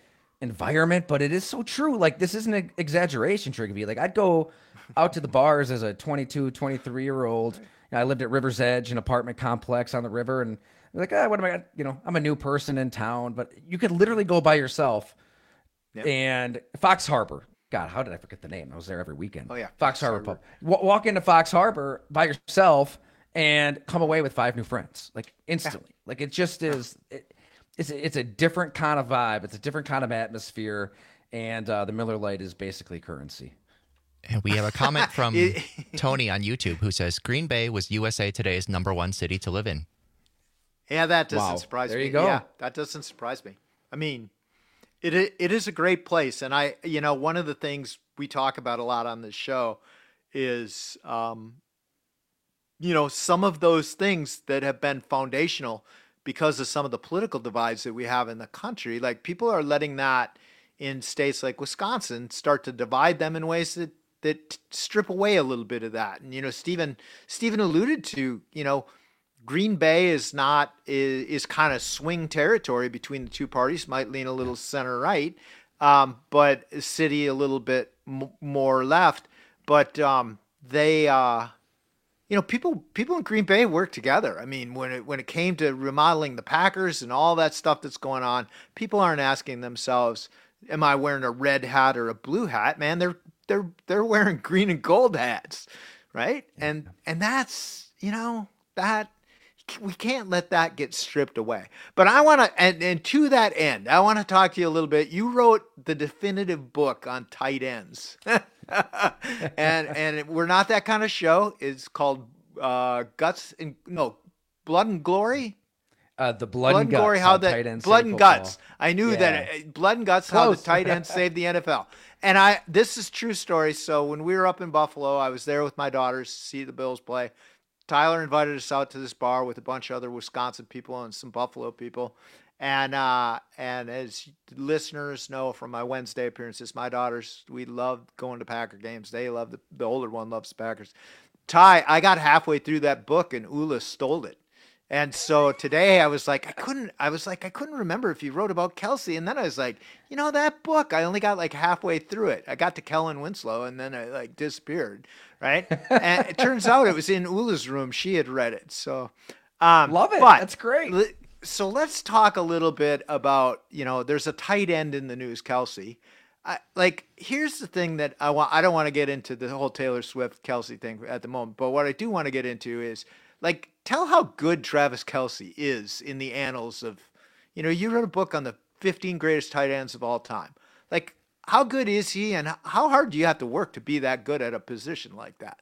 environment, but it is so true. Like, this isn't an exaggeration, Trigby. Like, I'd go out to the bars as a twenty-two, twenty-three year old. You know, I lived at River's Edge, an apartment complex on the river, and I'm like, ah, what am I gonna, you know, I'm a new person in town, but you could literally go by yourself. Yep. And Fox Harbor, God, how did I forget the name? I was there every weekend. Oh yeah, Fox, Fox Harbor, Harbor. Pub. W- walk into Fox Harbor by yourself and come away with five new friends, like instantly. Yeah. Like, it just is. It, It's a, it's a different kind of vibe. It's a different kind of atmosphere, and uh, the Miller Lite is basically currency. And we have a comment from Tony on YouTube who says, Green Bay was U S A Today's number one city to live in. Yeah, that doesn't Wow. surprise There me. you go. Yeah, that doesn't surprise me. I mean, it it is a great place, and I, you know, one of the things we talk about a lot on this show is, um, you know, some of those things that have been foundational because of some of the political divides that we have in the country. Like, people are letting that in states like Wisconsin start to divide them in ways that, that strip away a little bit of that. And, you know, Stephen, Stephen alluded to, you know, Green Bay is not, is, is kind of swing territory between the two parties, might lean a little center right, um, but city a little bit m- more left. But um, they, uh, you know, people people in Green Bay work together. I mean, when it when it came to remodeling the Packers and all that stuff that's going on, people aren't asking themselves, "Am I wearing a red hat or a blue hat?" Man, they're they're they're wearing green and gold hats, right? And and that's, you know, that we can't let that get stripped away. But I want to, and, and to that end, I want to talk to you a little bit. You wrote the definitive book on tight ends. and and we're not that kind of show. It's called uh, Guts and no Blood and Glory. Uh, the blood, blood and guts. glory, how the blood and guts. I knew yeah. that uh, blood and guts. Close. How the tight end saved the N F L. And I, this is true story. So when we were up in Buffalo, I was there with my daughters to see the Bills play. Tyler invited us out to this bar with a bunch of other Wisconsin people and some Buffalo people. And uh, and as listeners know from my Wednesday appearances, my daughters, we love going to Packer games. They love the the older one loves the Packers. Ty, I got halfway through that book and Ula stole it. And so today I was like, I couldn't, I was like, I couldn't remember if you wrote about Kelsey. And then I was like, you know, that book, I only got like halfway through it. I got to Kellen Winslow and then I like disappeared. Right. And it turns out it was in Ula's room. She had read it. So, um, love it. But, that's great. So let's talk a little bit about, you know, there's a tight end in the news, Kelsey. I, like, here's the thing that I want, I don't want to get into the whole Taylor Swift Kelsey thing at the moment, but what I do want to get into is, like, tell how good Travis Kelsey is in the annals of, you know, you wrote a book on the fifteen greatest tight ends of all time. Like, how good is he, and how hard do you have to work to be that good at a position like that?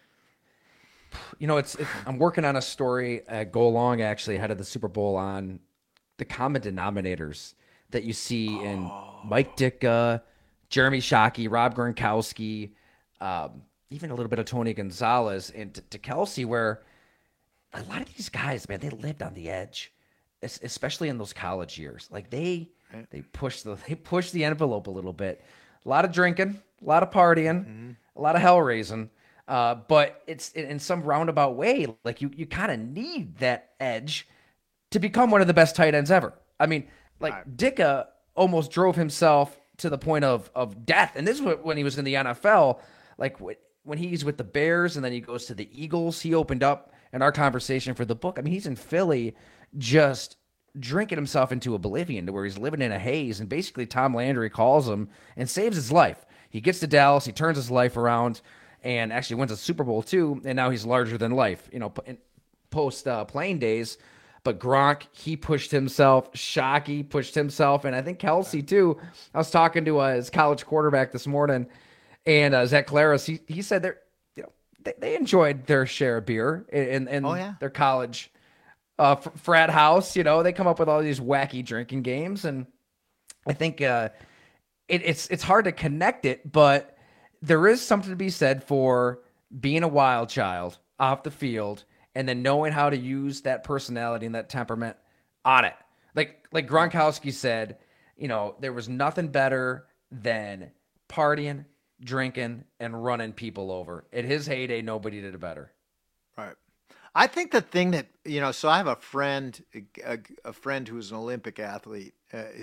You know, it's, it's I'm working on a story at Go Along, actually, ahead of the Super Bowl on the common denominators that you see oh. in Mike Ditka, Jeremy Shockey, Rob Gronkowski, um, even a little bit of Tony Gonzalez, and to, to Kelsey, where a lot of these guys, man, they lived on the edge, especially in those college years. Like they, right. they push the, they push the envelope a little bit. A lot of drinking, a lot of partying, mm-hmm. a lot of hell raising. Uh, but it's in some roundabout way, like you, you kind of need that edge to become one of the best tight ends ever. I mean, like right. Ditka almost drove himself to the point of of death, and this was when he was in the N F L. Like when he's with the Bears, and then he goes to the Eagles. He opened up in our conversation for the book. I mean, he's in Philly, just drinking himself into oblivion, to where he's living in a haze, and basically Tom Landry calls him and saves his life. He gets to Dallas, he turns his life around, and actually wins a Super Bowl too, and now he's larger than life, you know, post uh, playing days. But Gronk, he pushed himself. Shockey pushed himself, and I think Kelsey too. I was talking to uh, his college quarterback this morning, and uh, Zach Claris, he he said they're, you know, they, they enjoyed their share of beer in, in oh, yeah. their college uh, f- frat house. You know, they come up with all these wacky drinking games, and I think uh, it, it's it's hard to connect it, but there is something to be said for being a wild child off the field, and then knowing how to use that personality and that temperament on it. Like like Gronkowski said, you know, there was nothing better than partying, drinking, and running people over. At his heyday, nobody did it better. Right. I think the thing that, you know, so I have a friend, a, a friend who's an Olympic athlete, uh, is,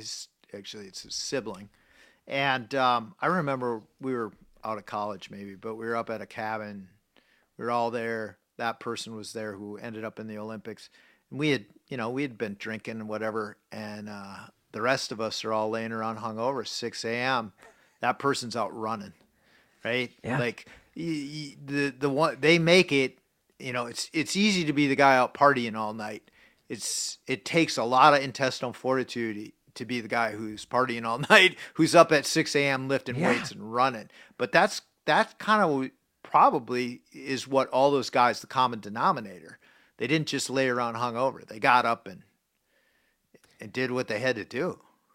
Actually, it's his sibling. And um, I remember we were out of college maybe, but we were up at a cabin. We were all there. That person was there who ended up in the Olympics. And we had, you know, we had been drinking and whatever. And uh, the rest of us are all laying around hungover, six a.m. That person's out running, right? Yeah. Like y- y- the the one they make it. You know, it's it's easy to be the guy out partying all night. It's it takes a lot of intestinal fortitude to be the guy who's partying all night, who's up at six a.m. lifting Yeah. weights and running. But that's that kind of probably is what all those guys, the common denominator. They didn't just lay around hungover. They got up and and did what they had to do.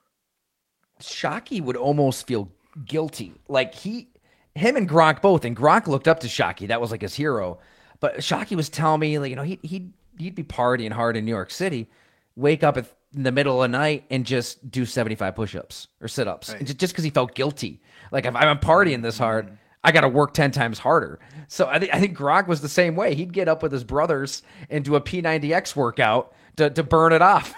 Shockey would almost feel guilty. Like he, him and Gronk both, and Gronk looked up to Shockey. That was like his hero. But Shockey was telling me, like, you know, he he'd he'd be partying hard in New York City, wake up at, in the middle of the night and just do seventy-five push-ups or sit-ups, Right. just because he felt guilty. Like, if I'm partying this hard, I got to work ten times harder. So I think I think Gronk was the same way. He'd get up with his brothers and do a P ninety X workout to to burn it off.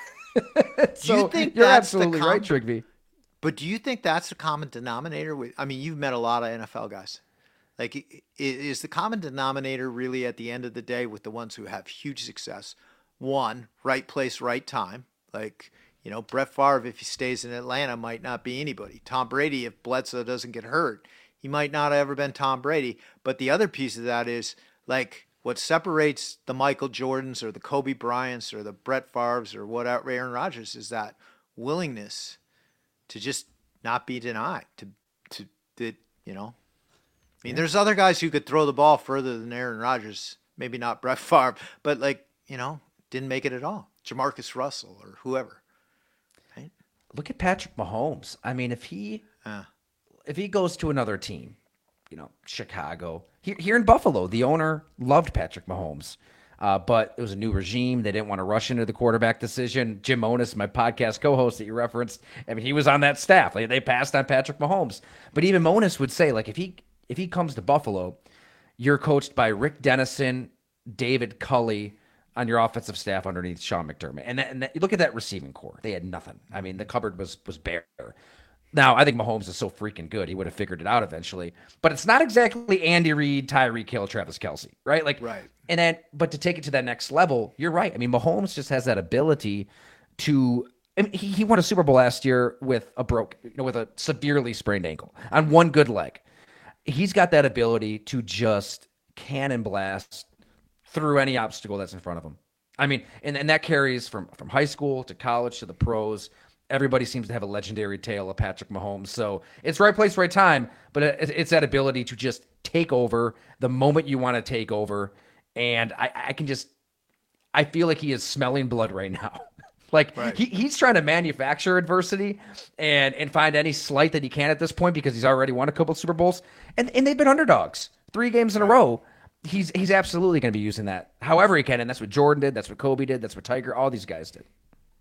So Do you think you're that's the absolutely com- right, Trigby. But do you think that's the common denominator? With, I mean, you've met a lot of N F L guys. Like, i- i- is the common denominator really at the end of the day with the ones who have huge success? One, right place, right time. Like, you know, Brett Favre, if he stays in Atlanta, might not be anybody. Tom Brady, if Bledsoe doesn't get hurt, he might not have ever been Tom Brady. But the other piece of that is, like, what separates the Michael Jordans or the Kobe Bryants or the Brett Favres or whatever, Aaron Rodgers, is that willingness to just not be denied. To, to, to you know, I mean, there's other guys who could throw the ball further than Aaron Rodgers. Maybe not Brett Favre, but like, you know, didn't make it at all. Jamarcus Russell or whoever. Right? Look at Patrick Mahomes. I mean, if he if he goes to another team, you know, Chicago, here, here in Buffalo, the owner loved Patrick Mahomes, uh, but it was a new regime. They didn't want to rush into the quarterback decision. Jim Onis, my podcast co-host that you referenced, I mean, he was on that staff. Like, they passed on Patrick Mahomes. But even Onis would say, like, if he if he comes to Buffalo, you're coached by Rick Dennison, David Culley on your offensive staff underneath Sean McDermott. And, that, and that, look at that receiving core. They had nothing. I mean, the cupboard was was bare. Now, I think Mahomes is so freaking good, he would have figured it out eventually. But it's not exactly Andy Reid, Tyreek Hill, Travis Kelce, right? Like, right. And then, but to take it to that next level, you're right. I mean, Mahomes just has that ability to. I mean, he, he won a Super Bowl last year with a broke, you know, with a severely sprained ankle on one good leg. He's got that ability to just cannon blast through any obstacle that's in front of him. I mean, and, and that carries from, from high school to college to the pros. Everybody seems to have a legendary tale of Patrick Mahomes. So it's right place, right time, but it, it's that ability to just take over the moment you want to take over. And I, I can just, I feel like he is smelling blood right now. Like Right. he, he's trying to manufacture adversity and, and find any slight that he can at this point because he's already won a couple of Super Bowls and, and they've been underdogs three games in a row. He's, he's absolutely going to be using that however he can. And that's what Jordan did. That's what Kobe did. That's what Tiger, all these guys did.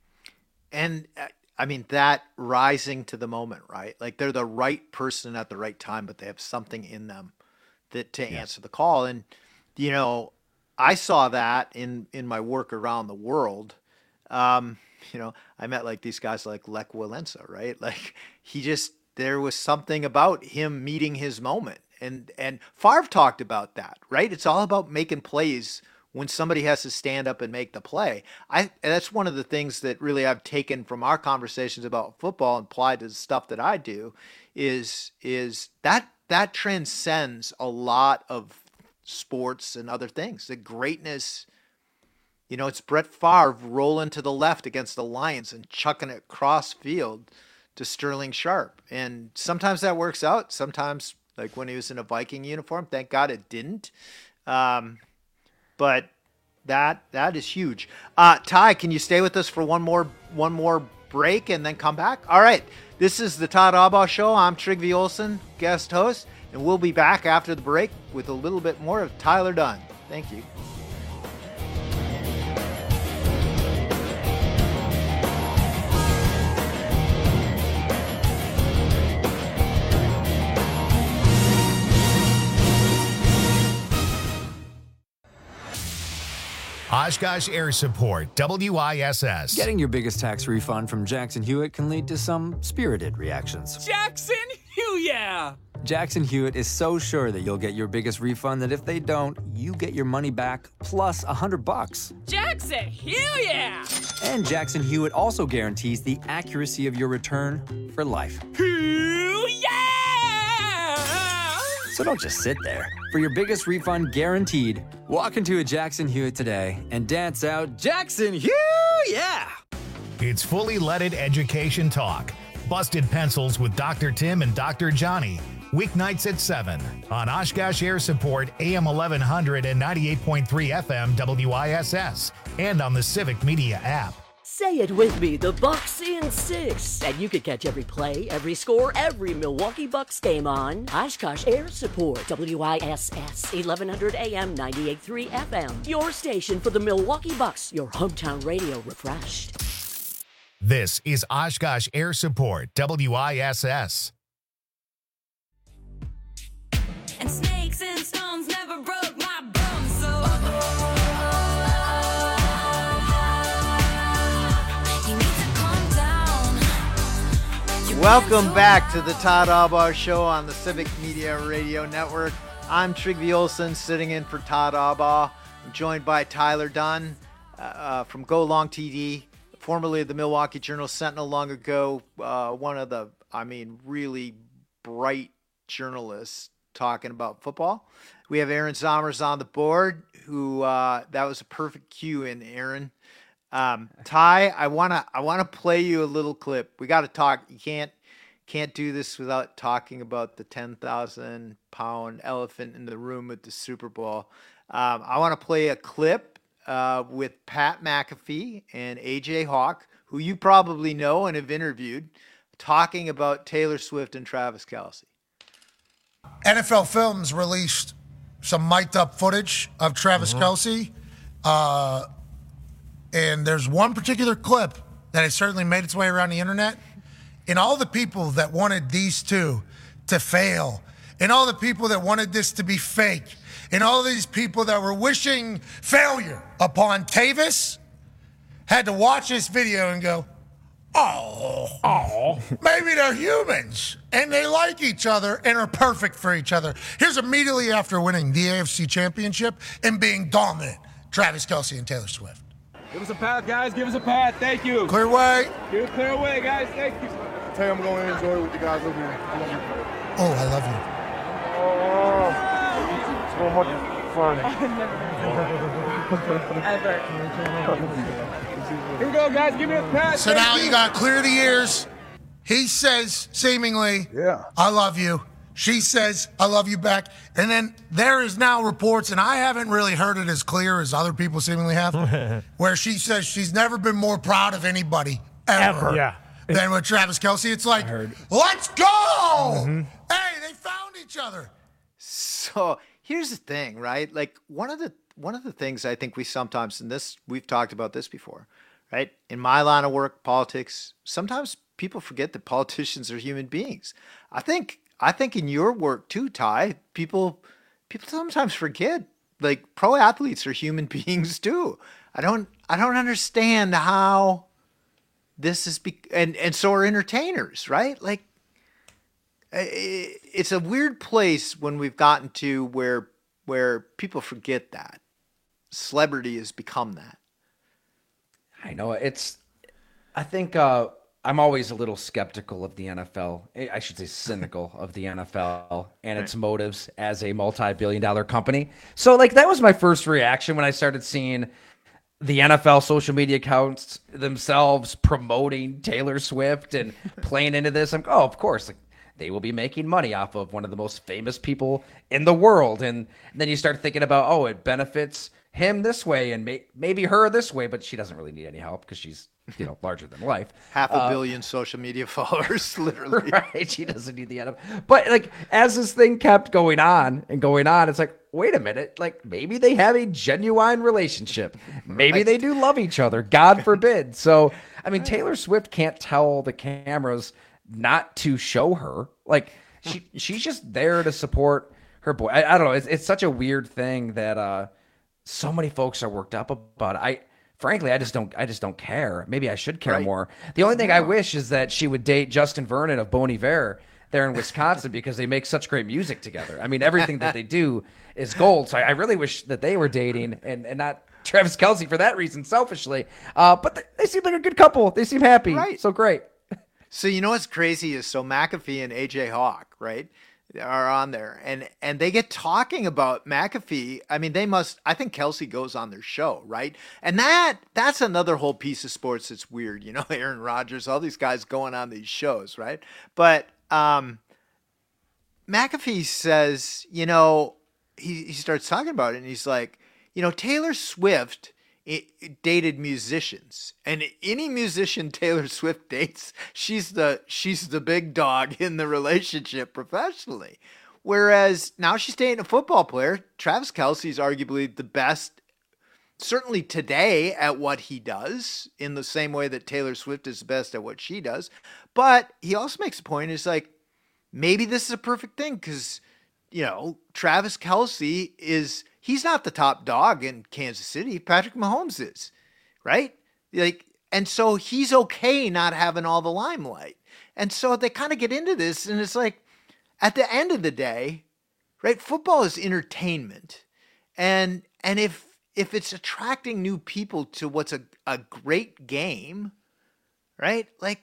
And uh, I mean, that rising to the moment, right? Like they're the right person at the right time, but they have something in them that to Yeah. answer the call. And, you know, I saw that in, in my work around the world. Um, you know, I met like these guys like Lech Walesa, right? Like he just, there was something about him meeting his moment. And, and Favre talked about that, right? It's all about making plays when somebody has to stand up and make the play. I, and that's one of the things that really I've taken from our conversations about football and applied to the stuff that I do is, is that, that transcends a lot of sports and other things. The greatness, you know, it's Brett Favre rolling to the left against the Lions and chucking it cross field to Sterling Sharp. And sometimes that works out. Sometimes, like when he was in a Viking uniform, thank God it didn't. Um, but that that is huge. Uh, Ty, can you stay with us for one more one more break and then come back? All right. This is the Todd Albaugh Show. I'm Trigby Olson, guest host, and we'll be back after the break with a little bit more of Tyler Dunne. Thank you. Oshkosh Air Support, W I S S. Getting your biggest tax refund from Jackson Hewitt can lead to some spirited reactions. Jackson Hewitt, yeah! Jackson Hewitt is so sure that you'll get your biggest refund that if they don't, you get your money back plus a hundred bucks. Jackson Hewitt, yeah! And Jackson Hewitt also guarantees the accuracy of your return for life. Hewitt, yeah! So don't just sit there. For your biggest refund guaranteed, walk into a Jackson Hewitt today and dance out Jackson Hewitt, yeah! It's fully leaded education talk. Busted Pencils with Doctor Tim and Doctor Johnny. Weeknights at seven on Oshkosh Air Support, A M eleven hundred and ninety-eight point three F M W I S S, and on the Civic Media app. Say it with me, the Bucks in six. And you can catch every play, every score, every Milwaukee Bucks game on Oshkosh Air Support, W I S S, eleven hundred A M, ninety-eight point three F M. Your station for the Milwaukee Bucks, your hometown radio refreshed. This is Oshkosh Air Support, W I S S. And snakes and stones never broke my bones, so you need to calm down. Welcome back to the Todd Albaugh Show on the Civic Media Radio Network. I'm Trygve Olsen, sitting in for Todd Albaugh. I'm joined by Tyler Dunn uh, from Go Long T D, formerly of the Milwaukee Journal Sentinel long ago, uh, one of the, I mean, really bright journalists talking about football. We have Aaron Zommers on the board, who uh, that was a perfect cue in, Aaron. Um, Ty, I wanna I wanna play you a little clip. We got to talk. You can't can't do this without talking about the ten thousand pound elephant in the room at the Super Bowl. Um, I want to play a clip uh, with Pat McAfee and A J Hawk, who you probably know and have interviewed, talking about Taylor Swift and Travis Kelce. N F L Films released some mic'd up footage of Travis mm-hmm. Kelce. Uh, and there's one particular clip that has certainly made its way around the internet. And all the people that wanted these two to fail, and all the people that wanted this to be fake, and all these people that were wishing failure upon Tavis had to watch this video and go, oh, oh, maybe they're humans and they like each other and are perfect for each other. Here's immediately after winning the A F C Championship and being dominant, Travis Kelce and Taylor Swift. Give us a path, guys. Give us a path. Thank you. Clear way. Give it clear way, guys. Thank you. Tell you I'm going to enjoy it with you guys over here. I love you. Oh, I love you. Oh, so much fun. Ever. Here we go, guys. Give me a pass. So now you got clear the ears. He says, seemingly, yeah, I love you. She says, I love you back. And then there is now reports, and I haven't really heard it as clear as other people seemingly have, where she says she's never been more proud of anybody ever, ever. Yeah. than with Travis Kelce. It's like, let's go! Mm-hmm. Hey, they found each other. So here's the thing, right? Like one of the one of the things I think we sometimes, and this we've talked about this before, right? In my line of work, politics, sometimes people forget that politicians are human beings. I think I think in your work too, Ty, people people sometimes forget like pro athletes are human beings too. I don't I don't understand how this is be- and and so are entertainers, right? Like it's a weird place when we've gotten to where where people forget that celebrity has become that. I know it's. I think uh, I'm always a little skeptical of the N F L. I should say cynical of the N F L and its motives as a multi-billion dollar company. So like that was my first reaction when I started seeing the N F L social media accounts themselves promoting Taylor Swift and playing into this. I'm oh, of course, like they will be making money off of one of the most famous people in the world. And, and then you start thinking about, oh, it benefits him this way and may, maybe her this way, but she doesn't really need any help because she's, you know, larger than life. Half a uh, billion social media followers, literally. Right. She doesn't need the N F L. But like, as this thing kept going on and going on, it's like, wait a minute, like maybe they have a genuine relationship. Maybe right. they do love each other. God forbid. So, I mean, Taylor Swift can't tell the cameras not to show her. Like she, she's just there to support her boy. I, I don't know. It's, it's such a weird thing that, uh, so many folks are worked up about it. I frankly, I just don't I just don't care. Maybe I should care Right. more. The only thing I wish is that she would date Justin Vernon of Bon Iver there in Wisconsin because they make such great music together. I mean, everything that they do is gold. So I, I really wish that they were dating and, and not Travis Kelce for that reason, selfishly. Uh, but they, they seem like a good couple. They seem happy. Right. So great. So you know what's crazy is so McAfee and A J Hawk, right, are on there, and and they get talking about McAfee. I mean, they must. I think Kelce goes on their show, right? And that that's another whole piece of sports that's weird. You know, Aaron Rodgers, all these guys going on these shows, right? But um, McAfee says, you know, he he starts talking about it, and he's like, you know, Taylor Swift it, it dated musicians, and any musician Taylor Swift dates, she's the she's the big dog in the relationship professionally. Whereas now she's dating a football player. Travis Kelce is arguably the best, certainly today, at what he does, in the same way that Taylor Swift is the best at what she does. But he also makes a point, is like, maybe this is a perfect thing because, you know, Travis Kelce is, he's not the top dog in Kansas City. Patrick Mahomes is, right? Like, and so he's okay not having all the limelight. And so they kind of get into this, and it's like, at the end of the day, right? Football is entertainment. And, and if, if it's attracting new people to what's a, a great game, right? Like,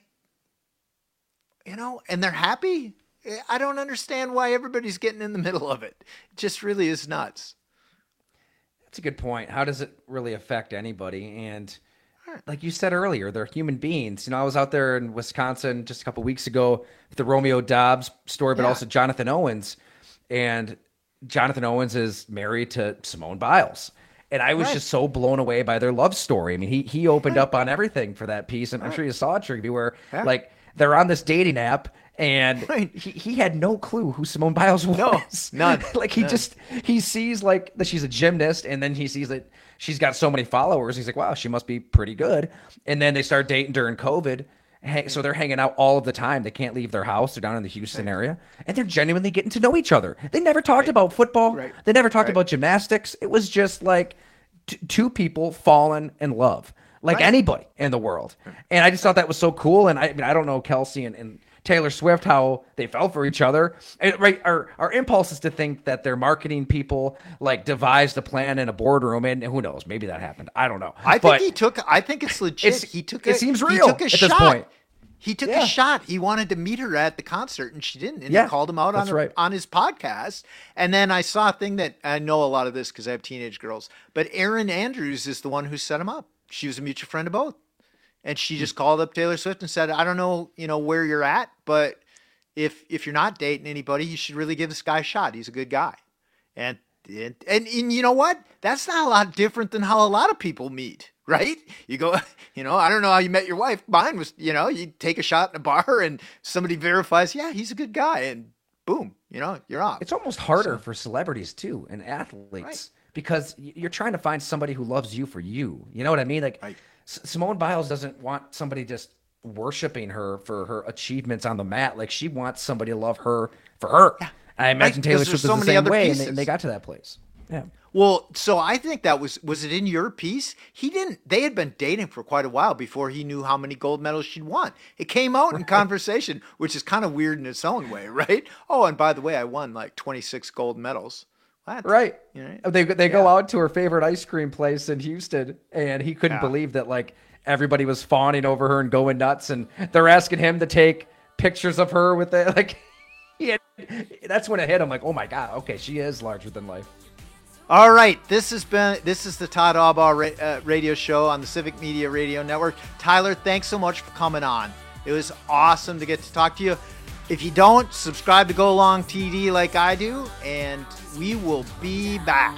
you know, and they're happy. I don't understand why everybody's getting in the middle of it. It just really is nuts. That's a good point. How does it really affect anybody? And like you said earlier, they're human beings. You know, I was out there in Wisconsin just a couple weeks ago with the Romeo Dobbs story, but Yeah. also Jonathan Owens. And Jonathan Owens is married to Simone Biles. And I was Right. just so blown away by their love story. I mean, he he opened up on everything for that piece. And I'm Right. sure you saw it, Trigby, where Yeah. like they're on this dating app, and he, he had no clue who Simone Biles was. No, none. Like he None. just, he sees like that she's a gymnast, and then he sees that she's got so many followers. He's like, wow, she must be pretty good. And then they start dating during COVID. Hang, so they're hanging out all of the time. They can't leave their house. They're down in the Houston area, and they're genuinely getting to know each other. They never talked about football. They never talked Right. about gymnastics. It was just like t- two people falling in love, like Right. anybody in the world. And I just thought that was so cool. And I, I mean, I don't know Kelce and, and Taylor Swift, how they fell for each other. And, right, our our impulse is to think that their marketing people like devised a plan in a boardroom, and who knows, maybe that happened. I don't know. I But think he took. I think it's legit. it's- he took. it a, seems he real took a at shot. this point. He took Yeah. a shot. He wanted to meet her at the concert, and she didn't. And Yeah, he called him out on that's her, right. on his podcast. And then I saw a thing that I know a lot of this because I have teenage girls. But Erin Andrews is the one who set him up. She was a mutual friend of both, and she just called up Taylor Swift and said, "I don't know, you know, where you're at, but if if you're not dating anybody, you should really give this guy a shot. He's a good guy." And and and, and you know what? That's not a lot different than how a lot of people meet. Right? You go, you know, I don't know how you met your wife. Mine was, you know, you take a shot in a bar and somebody verifies, yeah, he's a good guy. And boom, you know, you're off. It's almost harder for celebrities too and athletes because y- you're trying to find somebody who loves you for you. You know what I mean? Like S- Simone Biles doesn't want somebody just worshiping her for her achievements on the mat. Like she wants somebody to love her for her. I imagine Right, Taylor 'cause Swift there's is so the many same other way, and they, pieces. and they got to that place. Yeah. Well, so I think that was, was it in your piece? He didn't, they had been dating for quite a while before he knew how many gold medals she'd won. It came out in conversation, which is kind of weird in its own way, right? Oh, and by the way, I won like twenty-six gold medals. What? Right. You know? They they go out to her favorite ice cream place in Houston, and he couldn't Yeah. believe that like everybody was fawning over her and going nuts, and they're asking him to take pictures of her with it. Like, he had, that's when it hit him. Like, oh my god, okay, she is larger than life. All right, this has been this is the Todd Albaugh ra- uh, radio show on the Civic Media Radio Network. Tyler, thanks so much for coming on. It was awesome to get to talk to you. If you don't, subscribe to Go Long T D like I do, and we will be back.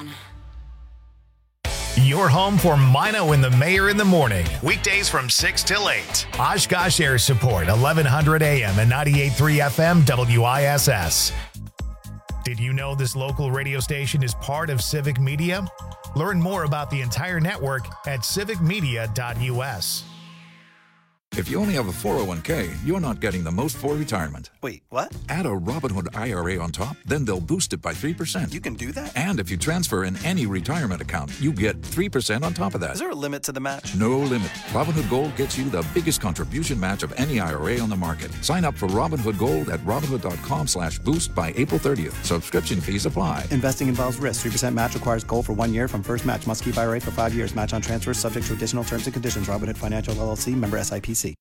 Your home for Mino and the Mayor in the morning. Weekdays from six till eight. Oshkosh Air Support, eleven hundred A M and ninety-eight point three F M W I S S. Did you know this local radio station is part of Civic Media? Learn more about the entire network at civic media dot U S. If you only have a four oh one k, you're not getting the most for retirement. Wait, what? Add a Robinhood I R A on top, then they'll boost it by three percent. You can do that? And if you transfer in any retirement account, you get three percent on top of that. Is there a limit to the match? No limit. Robinhood Gold gets you the biggest contribution match of any I R A on the market. Sign up for Robinhood Gold at Robinhood.com slash boost by April thirtieth. Subscription fees apply. Investing involves risk. three percent match requires gold for one year from first match. Must keep I R A for five years. Match on transfers subject to additional terms and conditions. Robinhood Financial L L C, member S I P C.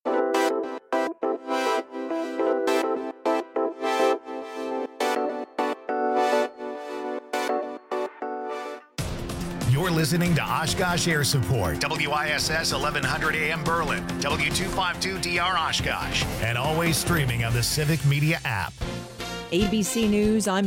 You're listening to Oshkosh Air Support, W I S S eleven hundred A M Berlin, W two fifty-two D R Oshkosh, and always streaming on the Civic Media app. A B C News, I'm